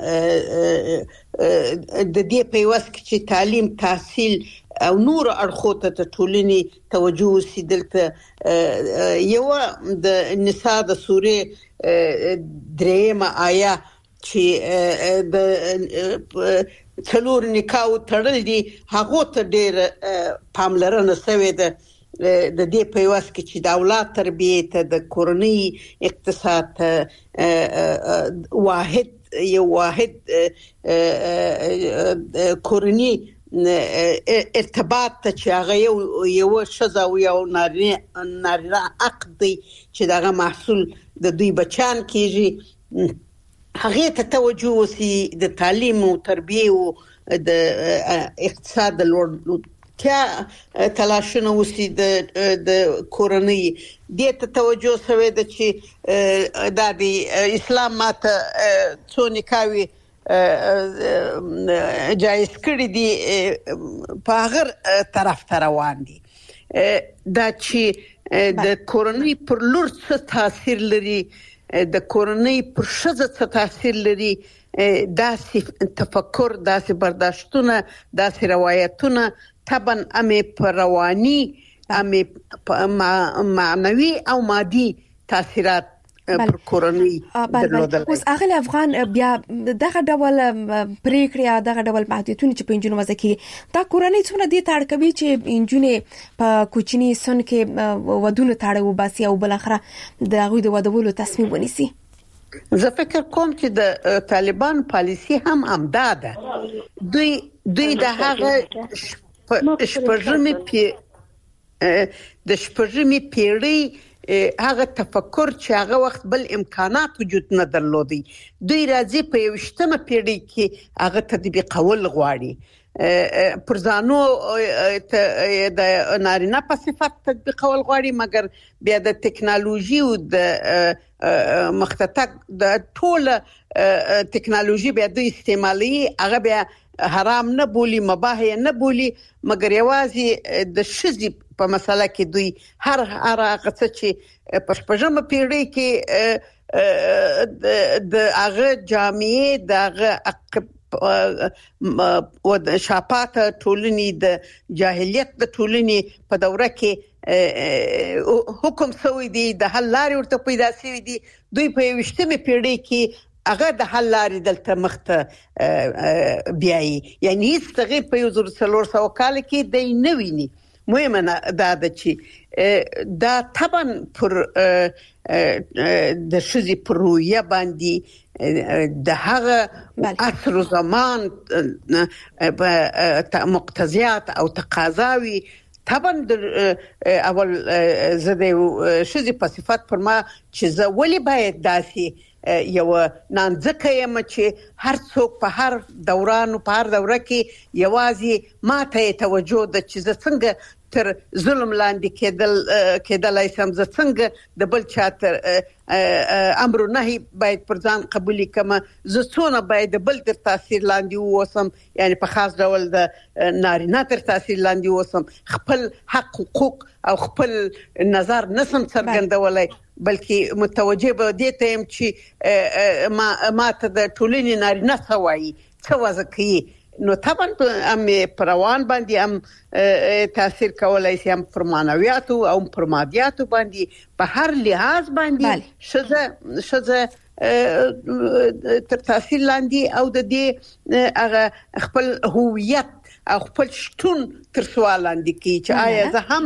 د دې په واسه کې تعلیم، تحصیل او نور اړخو ته ټولنې توجه وسي. دلته یو د نساء د سورې 3 آیه چې د څلور نکاح تړل دي، هغه ته ډېر پاملرنه شوې ده. د دې په واسه کې چې د اولاد تربیه ته، د کورنۍ اقتصاد ته واحد کورنۍ ارتباط ته چې هغه یو شذا او یو نارینه عقد دی چې دغه محصول د دوی بچان کیږي، هغه ته توجه وسی. د تعلیم او تربیه او د اقتصاد د لوړتیا تلاشونه وسی د کورنۍ دې ته توجه شوې ده چې د اسلام ماته څو نکاوي جایز کړی دي، په هغه طرف ته روان دي. دا چې د کورنۍ پر لور څه تاثیر لري، د کورنۍ پر ښځه څه تاثیر لري، داسې تفکر، داسې برداشتونه، داسې روایتونه طبعا امې په رواني، امې په معنوي او مادي تاثیرات پر کورنۍ درلودل. اوس اغله افغان بیا دغه ډول پریکړه، دغه ډول محدودیتونه چې په انجونو وځي کې دا کورنۍ څونه دي تاړ کوي چې انجونې په کوچني سن کې ودونه تاړو باسي او بل اخره د هغه د ودولو تصمیم ونیسي. زه فکر کوم چې د طالبان پالیسی هم امداده. دوی د هغه شپږمې پیړۍ هغه تفکر چې هغه وخت بل امکانات وجود نه درلودي، دوی راځي په 21مه پیړۍ کې هغه تطبیقول غواړي. پر ځانو د نارینه په صفت تطبیقول غواړي، مګر بیا د ټکنالوژي او د مختتک د ټوله ټکنالوژي بیا دوی استعمالي، هغه بیا حرام نه بولی، مباح نه بولی، مګر یوازې د شذ په مسله کې دوی هر هغه څه چې په 15مه پیړۍ کې د هغه جامعې دغه او د شاپات ټولنې د جاهلیت د ټولنې په دوره کې حکم سوی دی د حل لارې ورته پیدا شوې دي دوی په 20مې پیړۍ کې هغه د حل لارې دلته مخته بیاي یعنی هیڅ تغیر په 1400 کال کې دی نه ویني مهمه دا ده چې دا طبعا پر د شذې پرويه باندې د هغه عصر زمان مقتضیات او تقاضاوي طبعا اول زده شذې په صفات پر ما چې زه ولې باید داسي یو نانځکه یم چې هر څوک په هر دوران په هر دوره کې یوازې ماته توجه د چې څنګه تر ظلم لاندې کېدلای سم زه څنګه د بل چاته امر نهي باید پر ځان قبول کما زه څونه باید د بل تر تاثیر لاندې ووسم یعنی په خاص ډول د نارینه تر تاثیر لاندې ووسم خپل حق حقوق او خپل نظر نسم څرګندولای بلکې متوجه به دي ته يم چې ما ته د ټولنې نارینه سوایي څه وځکي نو طبعا هم پروان باندې هم تاثیر کولای شي هم پر معنویاتو او پر مادیاتو باندې په هر لحاظ باندې شزه تر تاثیر لاندې او د دې هغه خپل هویت او خپل شتون تر سوال لاندې کی چې آیا زه هم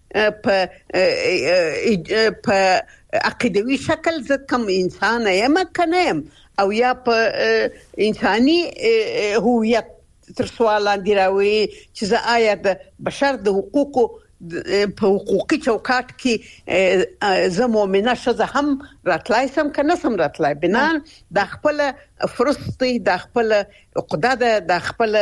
په عقیدوي شکل زه کوم انسان یم کنه او یا په انساني هویت تر سوال لاندې راوي چې زه آیا د بشر د حقوقو په حقوقي چوکاټ کې زه مؤمنه شزه هم راتلای سم کنه سم راتلای بنا د خپل فرصتي د خپل عقده د خپل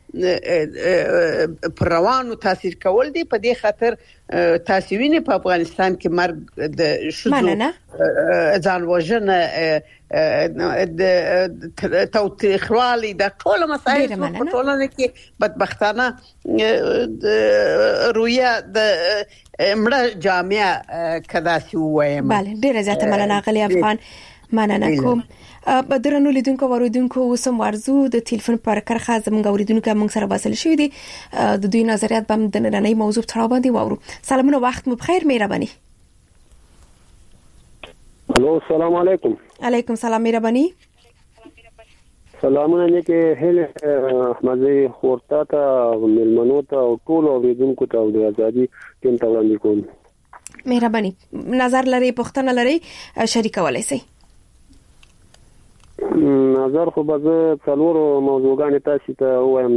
پروانو تاثیر کول دي په دې خاطر تاسوینه په افغانستان کې مرګ د شذو ځان وژنه د توتخوالي د ټول مسایل په ټولنه کې بدبختانه رویا د مړه جامعه کداسي وایم bale ډیره زیاته مننه غلی افغان مننه کوم بدرنو لیدونکو اوریدونکو وسم ورزو د ټلیفون پر کرخه زمونږ اوریدونکو موږ سره وصل شوې دي د دوی نظریات به د نړۍ موضوع تر باندې واورو سلامونه وخت مو بخیر مهرباني الو السلام علیکم علیکم سلام مهرباني سلامونه نیکه هله احمدي خورتا ته ملمنو ته ټول اوریدونکو ته د ازادي ټیم ته وړاندې کوم مهرباني نظر لري پښتنه لري شریکولای شي نظر خو به څلورو موضوعګانې تاسو ته وایم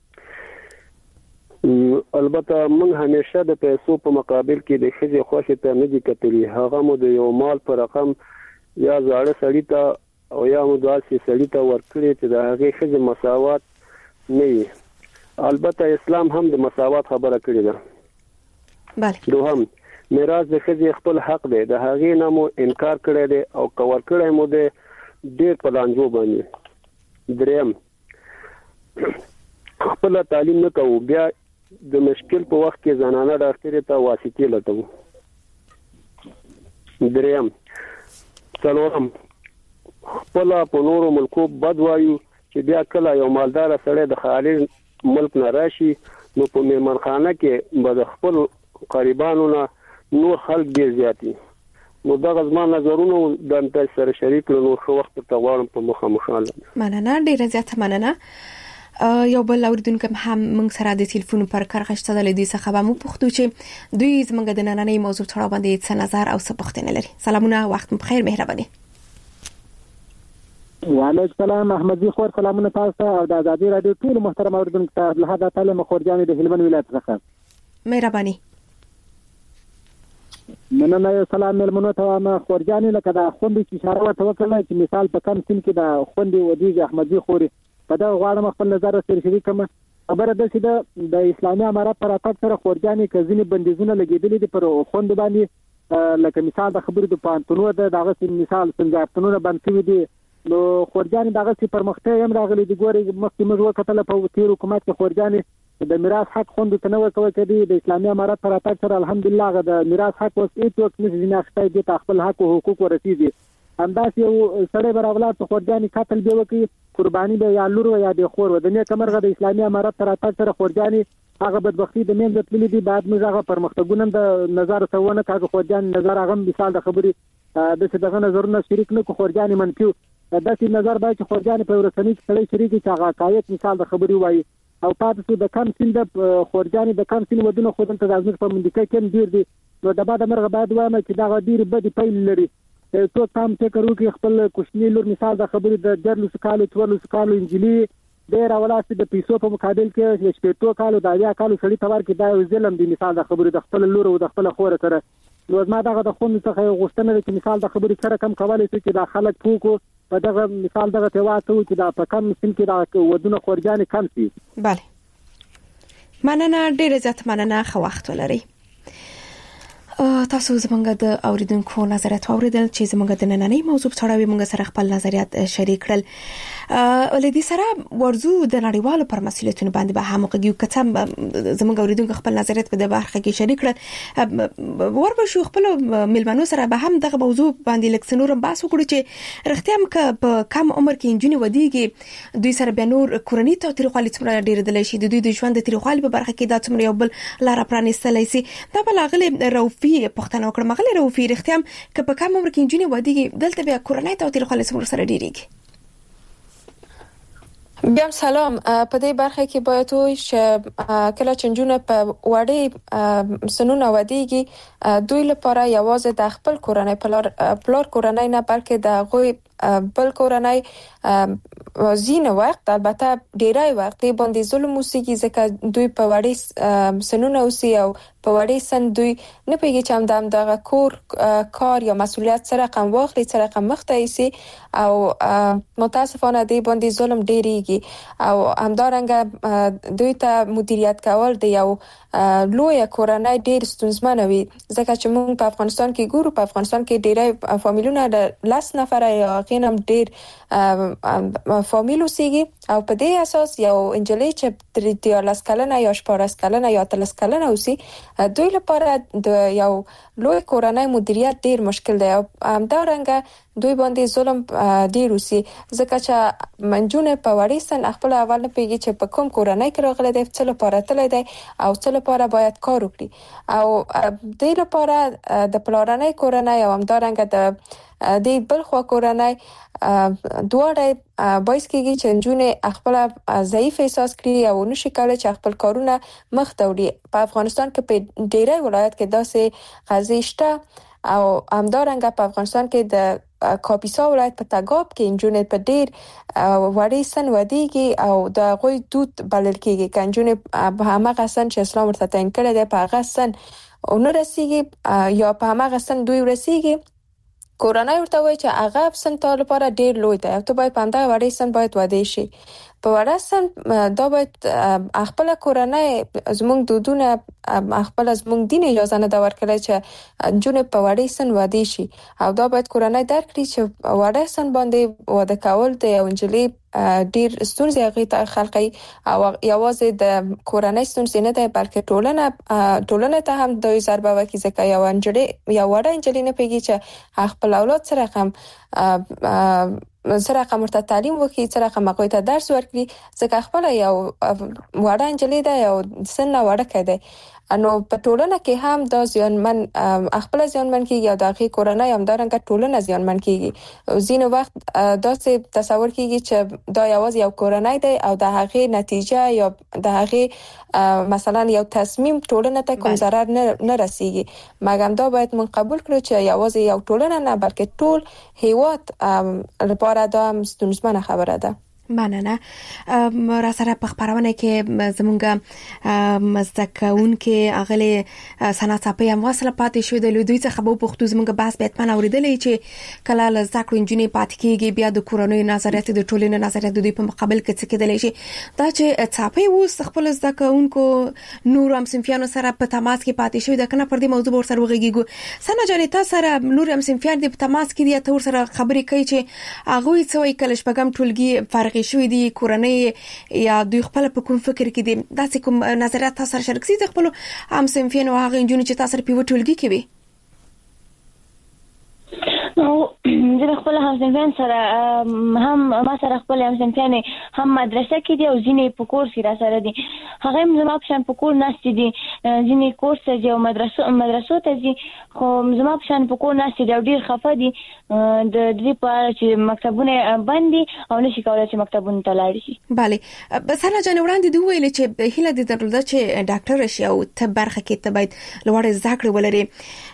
البته موږ همیشه د پیسو په مقابل کې د خځې خوښه ته نه دي کتلي هغه مو د یو مال پر رقم یا زاړه سړی ته او یا مو داسې سړی ته ورکړي چې د هغه خځې مساوات نه وي البته اسلام هم د مساوات خبره کړې ده bale دوهم میراث د خځې خپل حق دی د هغه نه مو انکار کړی دی او کور کړی مو دی ډېر په لانجو باندې دریم خپل تعلیم نه کوو بیا د مشکل په وخت کې زنانه ډاکټر ته واسطه لټو دریم څلورم خپل په نورو ملکو بدوایو چې بیا کله یو مالدار سړی د خارج ملک نه راشي نو په میمنخانه کې به د خپل قریبانو نه نور خلک ډیر زیاتی نو دا غزما نظرونه د انت سره شریک له نور وخت ته غواړم په مخه مخاله مننه ډیره زیاته مننه یو بل اوریدونکو هم موږ سره د ټلیفون پر کرغشته د دې څخه به مو پوښتو چې دوی زموږ د نننۍ موضوع تر باندې څه نظر او څه پوښتنه لري سلامونه وخت بخیر مهرباني وعلیکم السلام احمدي خور سلامونه تاسو او د ازادي رادیو ټول محترم اوریدونکو ته له هدا تعالی مخورجان د هلمند ولایت څخه مهرباني مننه یو سلام ملمنو ته ما خورجان لکه دا خوندې چې اشاره ورته وکړه چې مثال په کم سن کې دا خوندې ودیږي احمدي خوري په دا غواړم خپل نظر سره شریک کړم خبره ده چې د اسلامي امارات پر اټک سره خورجانې کزینې بندیزونه لګیدلې دي پر خوند باندې لکه مثال د خبرې د پانتونو دغه مثال څنګه بند شوی دي نو خورجانې دغه پرمختیا هم راغلي دي ګوري مخکې موږ وکتل په تیر حکومت کې خورجانې د میراث حق خوند ته نو ورکول کېدی د اسلامي امارات پر اټک سره الحمدلله د میراث حق اوس هیڅ وخت نشي نه اخته دي خپل حق او حقوق ورسیږي همداس یو سړی بر اولاد په خورجاني قتل به وکي قرباني به یا لور یا د خور و د نه کمرغه د اسلامي امارت تر سره خورجاني هغه بدبختی د مين ځتلې دي بعد موږ هغه پرمختګونه د نظر څونه کاغه خورجان نظر هغه مثال د خبري د څه دغه نظرونه شریک نه کو خورجاني منفي د څه نظر باید چې خورجاني په ورسنی کې سړی شریک چې هغه حقایق مثال د خبري وایي او پاتې شو د کم سین د خورجاني د کم سین ودونه خودن ته ځل په منډکه کې ډیر دي نو د بعد مرغه باید وایم چې دا ډیر بدی پیل لري څو تام څه کوي چې خپل کوشنی لور مثال د خبري د جرلو سکالو تورلو سکالو انجلي ډیر اولاد د پیسو په مقابل کې شپږ کالو د بیا کالو سړي تبار کې دا ظلم دی مثال د خبري د خپل لور او د خپل خور سره نو ما دغه د خون څخه غوښتنه چې مثال د خبري سره کم کولای شي چې د خلک پوکو په دغه مثال دغه تواته چې دا په کم سن کې دا ودونه خورجاني کم شي. بله مننه ډیره زیات مننه خو وخت ولري. تاسو زمونږ د اوریدونکو نظریات اوریدل چې زمونږ د نننۍ موضوع په اړه موږ سره خپل نظریات شریک کړل. ولې دې سره ورزو د نړیوالو پر مسؤلیتونو باندې به همغږي کتم زمونږ اوریدونکو خپل نظریات په دې برخه کې شریک کړل. وربه شو خپل ملمنو سره به هم دغه موضوع باندې لکسنورم بحث وکړو چې رښتیا هم په کم عمر کې انجونی ودیږي دوی سره به نور کورنۍ ته تاریخي څومره ډیر دلای شي د دوی د ژوند د تاریخي په برخه کې دا څومره یو بل لار پرانیستلای شي دا بل غلې روفي پښتنه وکړه مغلې روفي رښتیا هم که په کم عمر کې انجونی ودیږي دلته به کورنۍ ته تاریخي څومره سره ډیریږي. بیا سلام په دې برخه کې باید وي چې کله چې جنونه په وړي سنونه ودیږي دوی لپاره یوازې د خپل کورنۍ پلار کورنۍ نه بلکې د غوي بل کورنۍ زینه وخت البته ډیرای وخت باندې ظلم وسیږي ځکه دوی په وړي سنونه اوسي او په وړي سن دوی نه پیږي چې هم دغه کور کار یا مسؤلیت سره رقم واخلي سره رقم مختایسي او متاسفانه دی باندې ظلم ډیریږي او همدارنګه دوی ته مدیریت کول د یو لوی کورنۍ ډیر ستونزمن وي ځکه چې موږ په افغانستان کې ګورو په افغانستان کې ډیرای فامیلونه د 10 نفر یا غینم ډیر فامیل اوسېږي او په دې اساس یو انجلۍ چې 13 کلنه یا 14 کلنه یا 13 کلنه اوسي دوی لپاره د یو لوی کورنۍ مدیریت ډیر مشکل دی او همدارنګه دوی باندې ظلم ډیر اوسي ځکه چې منجونه په وړي سن خپل اول نه پیږي چې په کوم کورنۍ کې راغلي دی څه لپاره تللی دی او څه لپاره باید کار وکړي او د لپاره د پلارنۍ کورنۍ او همدارنګه د بل خوا کورنۍ دوړې بایس کېږي چې جنونه خپل ضعیف احساس کړي او نشي کولای چې خپل کارونه مخ ته وړي په افغانستان کې په ډیری ولایت کې داسې قضیې شته او همدارنګه په افغانستان کې د کاپیسا ولایت په تګاب کې جنونه په ډیر وړي سن ودیږي او د غوي دود بلل کېږي چې جنونه په هغه سن چې اسلام ورته تعین کړی دی په هغه سن او نه رسیږي یا په هغه سن دوی رسیږي کورنۍ ورته وایي چې هغه سن ته لپاره ډیر لوی دی او ته باید په همدغه وړي سن باید واده شي په وړه سن دا باید خپل کورنۍ زموږ دودونه خپل زموږ دین اجازه نه دا ورکړي چې جنونه په وړي سن واده شي او دا باید کورنۍ درک کړي چې وړه سن باندې واده کول دی او انجلۍ ډیر ستونزې هغه ته خلقي او یوازې د کورنۍ ستونزې نه دی بلکې ټولنه ته هم د ضربه وکړي ځکه یو وړه انجلۍ نه پیږي چې خپل اولاد سره هم ورته تعلیم وکړي سره هم هغه ته درس ورکړي ځکه خپل یو وړه انجلۍ ده یو سن وړه کړي نو په ټولنه کې هم د ځانمن خپل ځانمن کېږي او د کورنۍ هم دارنګه ټولنه ځانمن کېږي ځینې وخت داسې تصور کېږي چې دا یوازې یو کورنۍ دی او د هغه نتیجه یا د هغه مثلا یو تصمیم ټولنه ته کوم ضرر نه رسیږي مګر دا باید من قبول کړو چې یوازې یو ټولنه نه بلکې ټول هیواد لپاره دا ستونزمنه خبره ده. مننه را سره په خبرونه کې زمونږ مزدکون کې اغله سنت په یم وصله پاتې شو د لوی څخه په پښتو زمونږ بحث به تمن اوریدلې چې کله ل ذکر انجینی پاتې کېږي بیا د کورونی نظریات د ټولنې نظریات د په مقابل کې څه کېدلی شي دا چې څاپي وس خپل زدکونکو نور هم سنفیانو سره په تماس کې پاتې شو د کنه پر دې موضوع ور سره وغږیږو سنه جانیتا سره نور هم سنفیان د تماس کې دي تر سره خبرې کوي چې هغه څه وی کله شپږم ټولګي فرق شوې دي کورنۍ یا دوی خپل په کوم فکر کې دي داسې کوم نظریات تاسو سره شریک سي خپل هم سنفین او هغه انجونی چې تاسو په وټولګي کې وي نو زه خپل همصنفیان سره هم ما سره خپل همصنفیان هم مدرسه کې دي او ځینې په کورس کې را سره دي. هغه زما په شان په کور ناست دي، ځینې کورس ته او مدرسو ته دي، خو زما په شان په کور ناست دي او ډیر خفه دي د دې په اړه چې مکتبونه بند دي او نشي کولای چې مکتبونه ته لاړ شي. bale بسنه جان وړاندې دوی ویل چې هیله دې درلوده چې ډاکټر شي او ته برخه کې ته باید لوړ زده کړې ولري.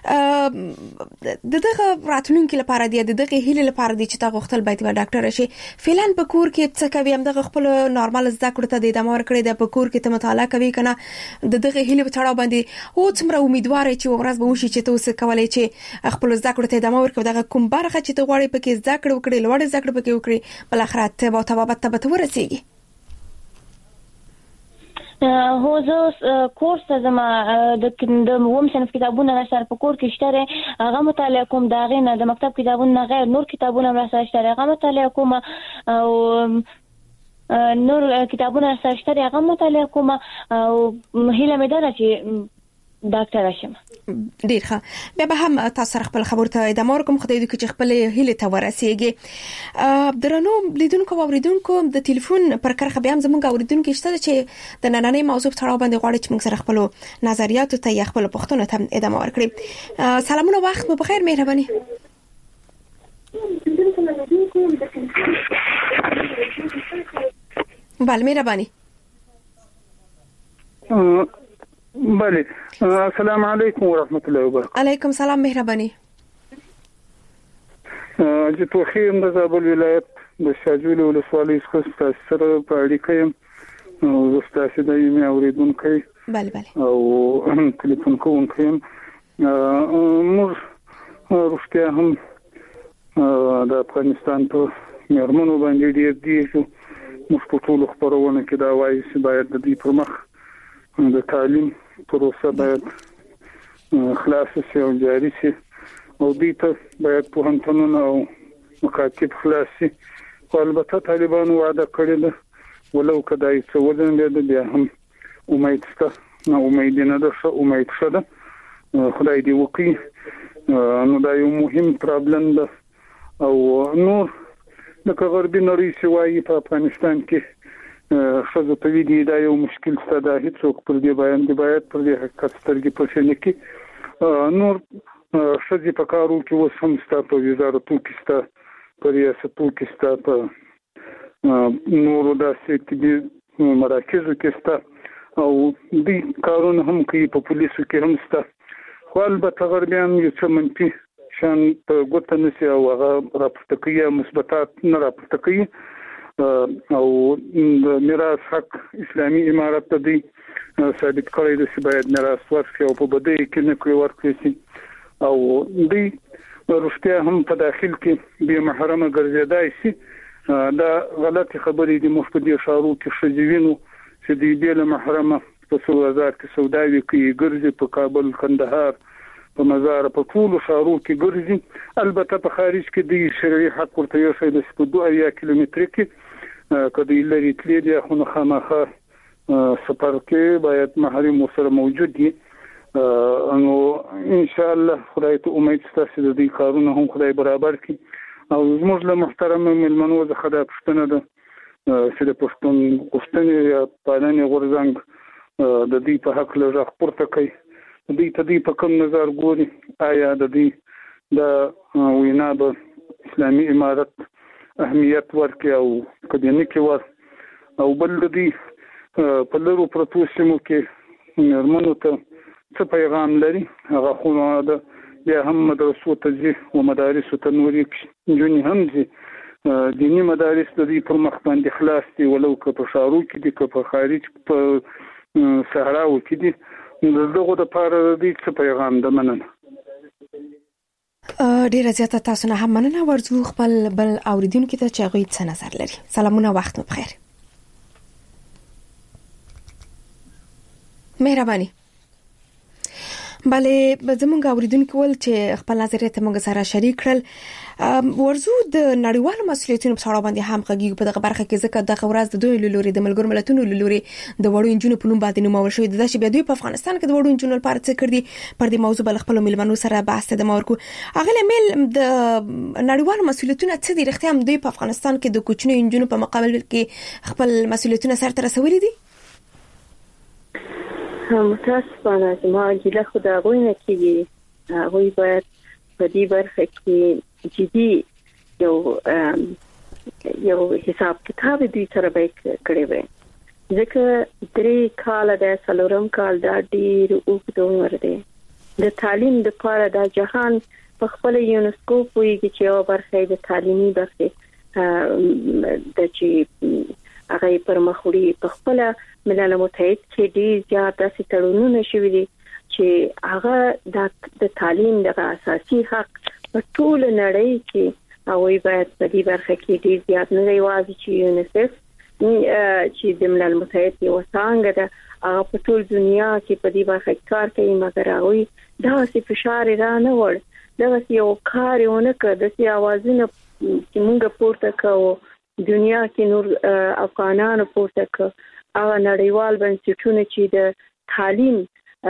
دغه راتلونکي لپاره دی دغه هیله لپاره دی چې تا غوښتل باید ډاکټر شي. فعلا په کور کې څه کوي؟ هم دغه خپل نارمال زده کړې ته د ادامه ورکړې ده، په کور کې ته مطالعه کوي کنه دغه هیله په تړاو باندې او څومره امیدوار چې ورځ به وشي چې ته اوس کولای چې خپل زده کړې ته ادامه ورکړې. دغه کوم برخه چې ته غواړې پکې زده کړې وکړې لوړ زده کړې پکې وکړې بل اخر ته به تبابت ته ورسېږي. هو زه کورس ته زما د ووم صنف کتابونه را سره په کور کې شته، هغه مطالعه کوم. دا غینه د مکتب کتابونه غیر نور کتابونه را سره شته، هغه مطالعه کوم او نور کتابونه سره شته هغه مطالعه کوم او هیله مې ده چې ډاکټر شم. ډیر ښه. بیا به هم تاسو خپل خبرو ته ادامه ورکوم. خدای دې چې خپل هیله ته ورسیږي. درنو لیدونکو او اوریدونکو د ټلیفون پر کرخه بیا هم زموږ اوریدونکو شته چې د نننۍ موضوع په اړه باندې غواړي چې موږ سره خپل نظریات او ته خپل پوښتنه ته ادامه ورکړي. سلامونه، وخت مو بخیر، مهرباني. بله مهرباني. بله السلام علیکم ورحمت الله وبرکاته. علیکم سلام، مهرباني. چې توخیم د زابل ولایت د شاجولی ولسوالۍ څخه سره په اړیکه یم او زه د یمه اوریدونکو بله او ټلیفون کوونکی یم. موږ روغتیا هم د افغانستان په میرمنو باندې ډیر دي چې موږ په ټولو خبرونه کې دا وایي چې باید د دې پر مخ د تعلیم پروسه باید خلاص شي او جاری شي او دې ته باید پوهنتونونه او مکاتب خلاص شي. خو البته طالبان وعده کړې ده ولو کدای څه ولنه بیا هم امید شته، نه امید نه ده، امید شته خدای دې وکړي. نو دا یو مهم پرابلم ده او نور د غربي نړۍ سوای په افغانستان کې خزو په ویډي دا یو مشکل ستدا هیڅوک پر دې باید پر دې حقیقت سترګې پوښښ نه کوي. نور خزي په کارو کې وس هم ستا په وزارتو کې ستا په ریاستو کې ستا په نور داسې کې مراکزو کې ستا او دې کارونه هم کوي، په پولیسو کې هم ستا. خو البته غربیان یو څه منفي شان په ګوته نشي او هغه راپورته کوي، مثبتات نه راپورته کوي او د میراث حق اسلامي امارت ته دی ثابت کړی دی چې باید میراث ورکړي او په بدی کې نه کوي ورکړي او دی روغتیا هم په داخل کې به محرمه ګرځیدای شي. دا غلط خبرې دي. موږ په دې شارو کې شجوینو چې دی به محرمه په سوزار کې سوداوي کوي، ګرځي په کابل، کندهار، په مزار، په ټولو شارو کې ګرځي. البته په خارج کې دی شرعي حق ورته یو شی د 2 کیلومتر کې کدی لري تللی دی، خو نه خامخا سفر کې باید محرم سره موجود دي. نو ان شاء الله خدای ته امید ستاسو د دې کارونه هم خدای برابر کړي او زموږ له محترم ملمنو د خدای پښتنه ده چې د پښتون پښتنې یا پالنې غورځنګ د دې په حق له راپورته کوي. دې ته دې په کوم نظر ګوري؟ آیا د دې د وینا د اسلامي امارت اهمیت ورکړي او کدی نه کې ور او بل دې په لرو پروتو سیمو کې میرمنو ته څه پیغام لري؟ هغه خو دا بیا هم مدرسو ته ځي او مدارس ته نوري جونی هم ځي. دینی مدارس د دې پر مخ باندې خلاص دي ولو که په شارو کې دي که په خارج په صحراو کې دي. دغه د پاره دې څه پیغام ده؟ مننه. ډیره زیاته تاسو نه هم مننه. ورځو خپل بل اوریدونکو ته چې غوښتل څه نظر لري. سلامونه، وخت مو بخیر. مهرباني. بله زمونږ اوریدونکو ول چې خپل نظریات موږ سره شریک کړل ورزو د نړیوالو مسؤلیتونو په اړه باندې هم غږیږي په دغه برخه کې ځکه د ورځ د دوی لوري د ملګرو ملتونو لوري د وړو انجونو په نوم باندې نومول شوی د چې بیا دوی په افغانستان کې د وړو انجونو لپاره څه کړی پر دې موضوع بل خپل ملمنو سره بحث د مورکو اغله میل د نړیوالو مسؤلیتونو څه دي رښتیا هم دوی په افغانستان کې د کوچنیو انجونو په مقابل کې خپل مسؤلیتونه سره رسولي دي متاسفانه زما ګیله خدای غوښنه کیږي هغه باید په دې برخه کې جدي یو حساب کتاب دې سره به کړی وي ځکه درې کال د سلورم کال د ډیر اوږد عمر دی د تعلیم د لپاره د جهان په خپل یونسکو پویږي چې یو برخه د تعلیمي برخه د چې هغه پرمخوړي په خپل ملل متحد کې ډیر زیات ستړونونه شوي دي چې هغه د تعلیم د اساسي حق په ټول نړۍ کې او باید په دې برخه کې ډیر زیات نه وایي چې یونیسف چې د ملل متحد یو څنګه ده هغه په ټول دنیا کې په دې برخه کې کار کوي مګر هغه دا څه فشار را نه وړ دا یو کارونه کړ د سي اوازونه چې موږ پورته کوو دنیا کې نور افغانانو پورته کوي او نړیوال بنسټونه چې د تعلیم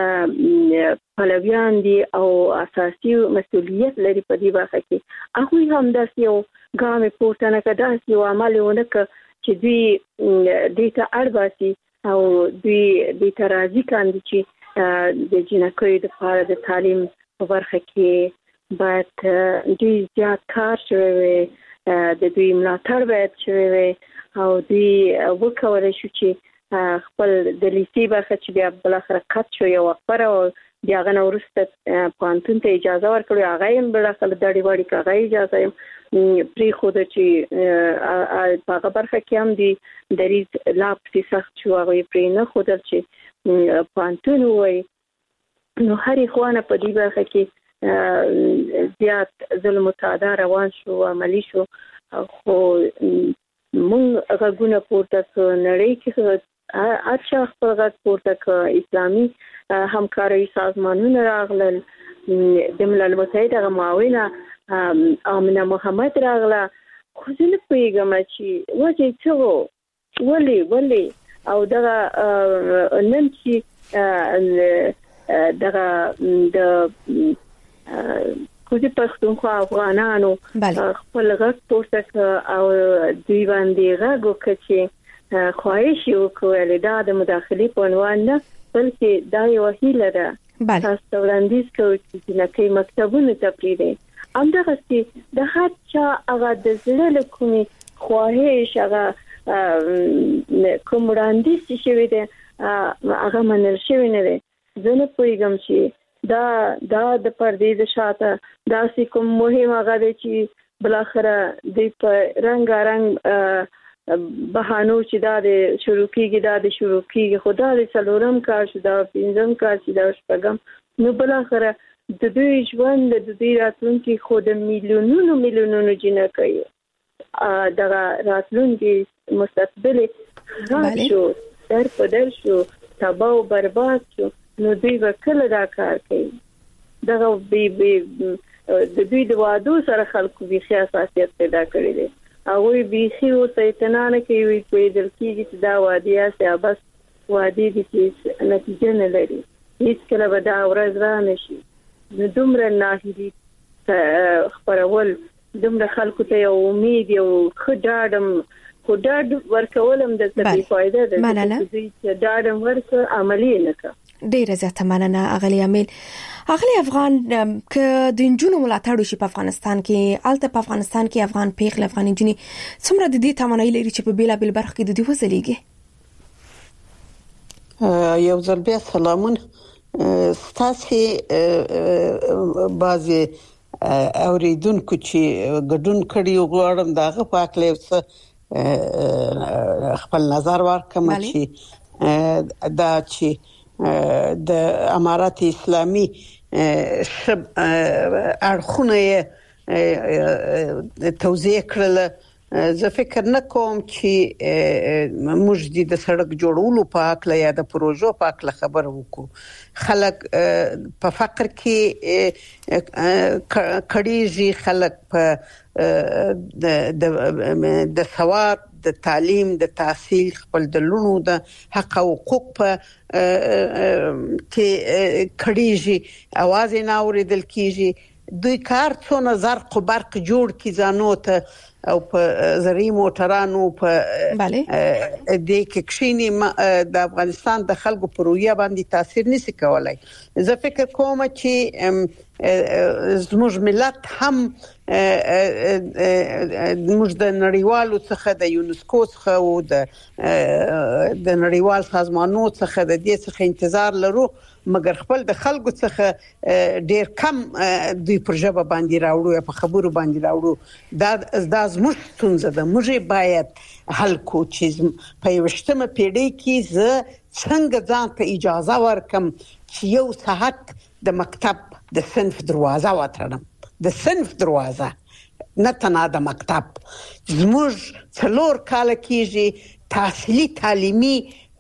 پلویان دي او اساسي مسؤلیت لري په دې برخه کې هغه هم د یو ګام پورته نه کړه یو عملونه چې دوی د ته اړباسي او دوی د ترازی کاندي چې د جنکو د لپاره د تعلیم په برخه کې باید دوی زیات کار شوی د دوی ملاتړ باید شوی او دوی وکولای شي چې خپل د لیسي برخه چې بیا بل اخر کټ شو یو خبره او بیا غن ورسته پانتون ته اجازه ورکړو هغه هم بل اخر دړي وړي کاغه اجازه پری خود چې په برخه کې هم دي دریز لاپ چې سخت شو هغه پری نه خود چې پانتون وای نو هر خوانه په دې برخه کې زیات ظلم او تعداد روان شو عملی شو خو مونږ غوونه پورته نړۍ کې اچھا خپل غږ پورته ک اسلامي همکاري سازمانونه راغلل د ملل متحد هغه معاونه امنه محمد راغله خو زه نه پوهیږم چې وجه څه ولې او دا نن چې دا د کوزي پښتونخوا افغانانو خپل غږ پورته او دوی باندې غږ وکړي خواهش یو کول دا د مداخلې په عنوان نه بلکې دا یو هیله ده تاسو وړاندیز کوي چې لکه مکتبونه ته پریږدي همدغه چې د هر چا هغه د زړه کومي خواهش هغه کوم وړاندیز شوی دی هغه منل شوی نه دی زه نه پوهیږم چې دا د پردې د شاته دا سې کوم مهم هغه دی چې بل اخره د رنگ بهانو چې دا د شروع کیږي خدا د څلورم کار شو دا پنځم کار چې دا شپږم نو بل اخره د دوی ژوند د دوی راتلونکي خود میلیونونو جنکې دا راتلونکي مستقبل خراب شو در شو تباہ او برباد شو نو دوی وکړه دا کار کوي دا د دوی د وادو سره خلکو به خاصیت پیدا کړی دی هغه به خو سيتنانه کوي په دل کې چې دا وادي اسه بس وادي دي چې نتیجه نه لري هیڅ کله به دا ورځ را نشي نو دومره ناهیلي خبرول دومره خلکو ته یو امید یو خدادم ورکولم د څه فائدہ ده چې دادم ورکو عملی نه کا ډیره زیاته مننه اغلی امیل اغلی افغان ک د انجونو ملاتړ شي په افغانستان کې الته په افغانستان کې افغان پیغله افغان انجنی څومره د دې تمنای لري چې په بیلا بیل برخه کې د دې وزلیږي یو ځل بیا سلامونه ستاسو بعضی اوریدونکو چې ګډون کړي غواړم داغه پاکلې خپل نظر ورکړم چې دا چې د امارات اسلامي اړخونه توضیح کړل زه فکر نه کوم چې موږ د سړک جوړولو په اړه یا د پروژو په اړه خبر وکړو. خلک په فقر کې کړيږي، خلک په د سواد، د تعلیم، د تحصیل، خپل د لونو د حق او حقوق په کې کړيږي، اواز نه اوریدل کیږي. دوی کار څونه زرق او برق جوړ کی ځانو ته او په زری موټرانو په د کښینی د افغانستان د خلکو پر رویه باندې تاثیر نشي کولای. زه فکر کوم چې زموږ ملت هم موږ د نړیوالو څخه د یونسکو څخه او د نړیوال سازمانونو څخه د دې څخه انتظار لرو، مګر خپل د خلکو څخه ډیر کم دوی پروژه باندې راوړو یا په خبرو باندې راوړو. دا زموږ ستونزه ده. موږ باید حل کو چې په 21مه پیړۍ کې زه څنګه ځان ته اجازه ورکم چې یو ساعت د مکتب د صنف دروازه وتړم، د صنف دروازه، نه تنها د مکتب. زموږ 4 کال کېږي تحصیلي تعلیمي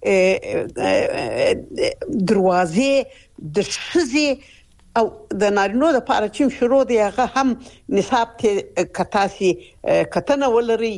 دروازې د شذې او د نارینو لپاره چې شروع دی هغه هم نصاب کې کتاسي کتنه ولري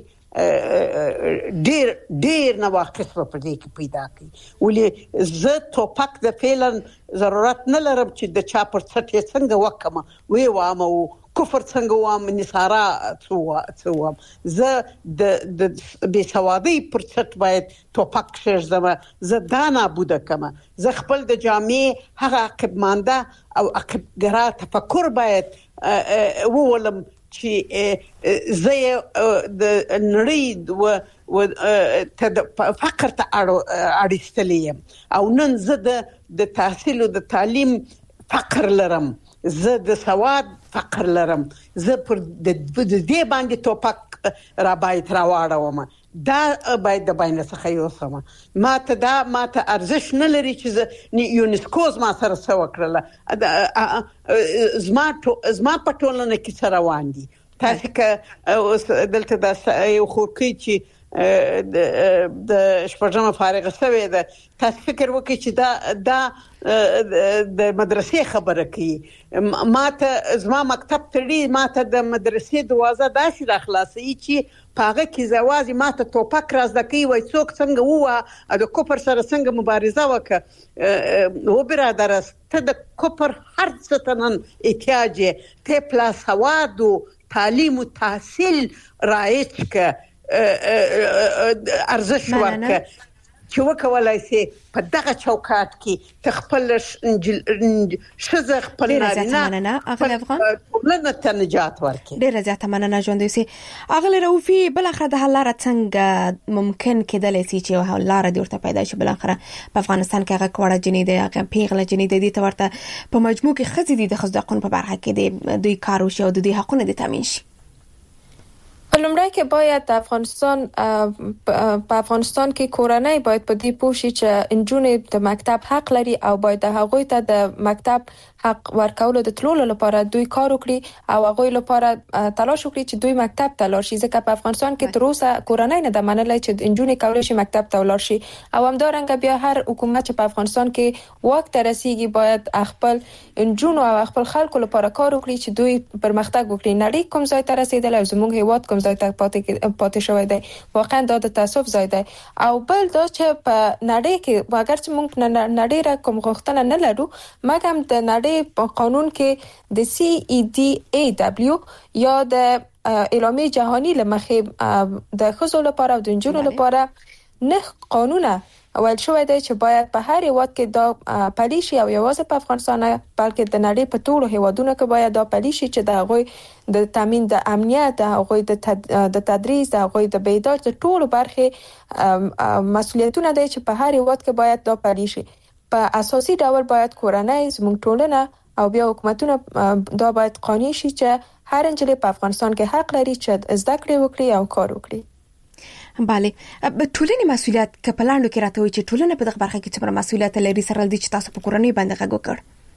ډیر نواقص په دې کې پیدا کی. ولې زه ټوپک د فعلا ضرورت نه لرم چې د چا پر څټ څنګه وکم وی وامه کفر څنګه وام نصارا څوام. زه د بے سوادي پر څټ باید ټوپک شرزمه، زه دانا بوده کما، زه خپل د جامع هغه عقبمانده او عقبګرا تفکر باید وولم چې زه د نړۍ و فقر ته اړیستلیم او نن زه د تحصیل او د تعلیم فقر لرم، زه د سواد فقر لرم، زه پر د دې باندې ټوپک را باید راوړم. دا باید د باندې څخه یو سم ماته ارزش نه لري چې یونسکو ما سره سو کړله. زما په ټولنه کې سره روان دي. تاسو که دلته د یو خورکی چې د شپږمه فارغ شوی ده، تاسو فکر وکړئ چې دا د مدرسې خبره کوي. ماته زما مکتب تړي، ماته د مدرسې دروازه داسې راخلاصي چې پاغه کې زوازي ماته ټوپک رازده کوي وای څوک څنګه وو د کوپر سره څنګه مبارزه وکړه. و برادر ته د کوپر هر څه تنن احتیاج ته پلاس سواد او تعلیم او تحصیل رایج ک ارزش ورکه چې وکولای شي په دغه چوکاټ کې تخپل شزه خپل نارینه اغل افغان ولنه تنجات ورکړي. ډیر زیاته مننه ژوند سي اغل روفي. بل اخر د حل لار څنګه ممکن کېدلی شي چې حل لار د ورته پیدا شي؟ بل اخر په افغانستان کې هغه کوړه جنې ده، هغه پیغله جنې ده، دي ته ورته په مجموع کې خزي دي د خزدقون په برخه کې دوی کار وشي او دوی حقونه دي تامین شي. لومړی کې باید په افغانستان کې کورنۍ باید په دې پوه شي چې انجونې د مکتب حق لري او باید هغه ته د مکتب حق ورکولو د تلولو لپاره دوی کار وکړي او هغه لپاره تلاش وکړي چې دوی مکتب ته لاړ شي. ځکه په افغانستان کې تر اوسه کورنۍ نه د منلای چې انجونې کولای شي مکتب ته ولاړ شي. او همدارنګه بیا هر حکومت چې په افغانستان کې واک ته رسیږي باید خپل انجونو او خپل خلکو لپاره کار وکړي چې دوی پرمختګ وکړي. نړۍ کوم ځای ته رسیدل او زموږ هیواد کوم ځای ته پاتې شوی دی، واقعا دا د تاسف ځای دی. او بل دا چې په نړۍ کې اگر چې موږ نړۍ را کوم غوښتنه نه لرو، مګر د نړۍ په قانون کې د CEDAW یا د اعلامیه جهانی لمخې د ښځو لپاره او د نجونو لپاره نه قانونه اول شوی دی چې باید په هر هیواد کې دا پلي شي او یوازې په افغانستان بلکې د نړۍ په ټولو هیوادونو کې باید دا پلي شي چې د هغوی د تامین د امنیت، د هغوی د تدریس، د هغوی د بیدار د ټولو برخې مسؤلیتونه دی چې په هر هیواد کې باید دا پلي شي. په اساسي ډول باید کورنۍ، زموږ ټولنه او بیا حکومتونه دا باید قانوني شي چې هر نجلۍ په افغانستان کې حق لري چې زده کړې وکړي او کار وکړي. bale ټولنې مسؤلیت کپلانو کې راته وي چې ټولنه په دغه برخه کې څومره مسؤلیت لري سره دي چې تاسو په کورنۍ باندې غږ وکړ.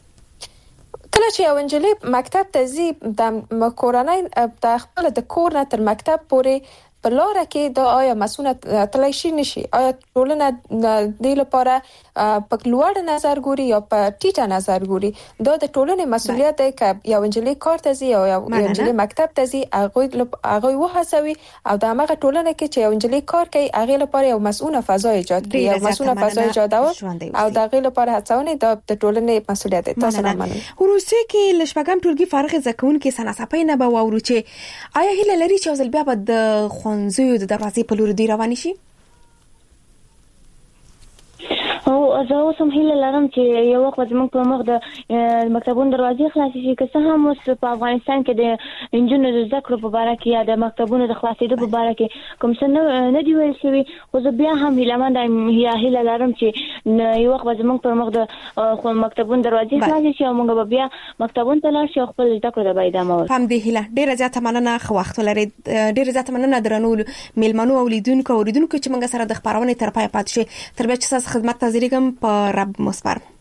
کله چې یو نجلۍ مکتب ته ځي د کورنۍ د خپل د کور نه تر مکتب پورې په لار کې د آیا مسؤلیت تلای شي نشي، آیا ټولنه د لپاره په لوړ نظر ګوري یا په ټیټه نظر ګوري. دا د ټولنې مسؤلیت دی چې یو انجلۍ کار ته ځي او یو انجلۍ مکتب ته ځي، هغه وهڅوي او د هغه ټولنه کې چې یو انجلۍ کار کوي هغه لپاره یو مسؤله فضا ایجاد کړي، یو مسؤله فضا ایجادول او د هغه لپاره هڅونه د ټولنې مسؤلیت دی. تاسو نه منئ. وروسته کې لشپګم ټولګي فارغ زکون کې سناسپای نه به وورو چې آیا هیله لري چې ځل بیا د خونځو د دروازې په لور دی روان شي؟ او زه اوس هم هیله لرم چې یو وخت زموږ په مخ د مکتبونو دروازې خلاصې شي، که څه هم اوس په افغانستان کې د انجونو د زده کړو په اړه کې یا د مکتبونو د خلاصېدو په اړه کې کوم څه نه دی ویل شوی، خو زه بیا هم هیله لرم چې یو وخت زموږ په مخ د مکتبونو دروازې خلاصې شي او موږ به بیا مکتبونو ته لاړ شو خپل زده کړو د ادامه ورکړو. هم دې هیله ډیره زیاته مننه، خو وخت ولري. ډیره زیاته مننه درنو میلمنو او لیدونکو چې موږ سره د خبرونه تر پای پات شي. تر بیا چې تاسو خدمت ته زیږم په رب مصبر.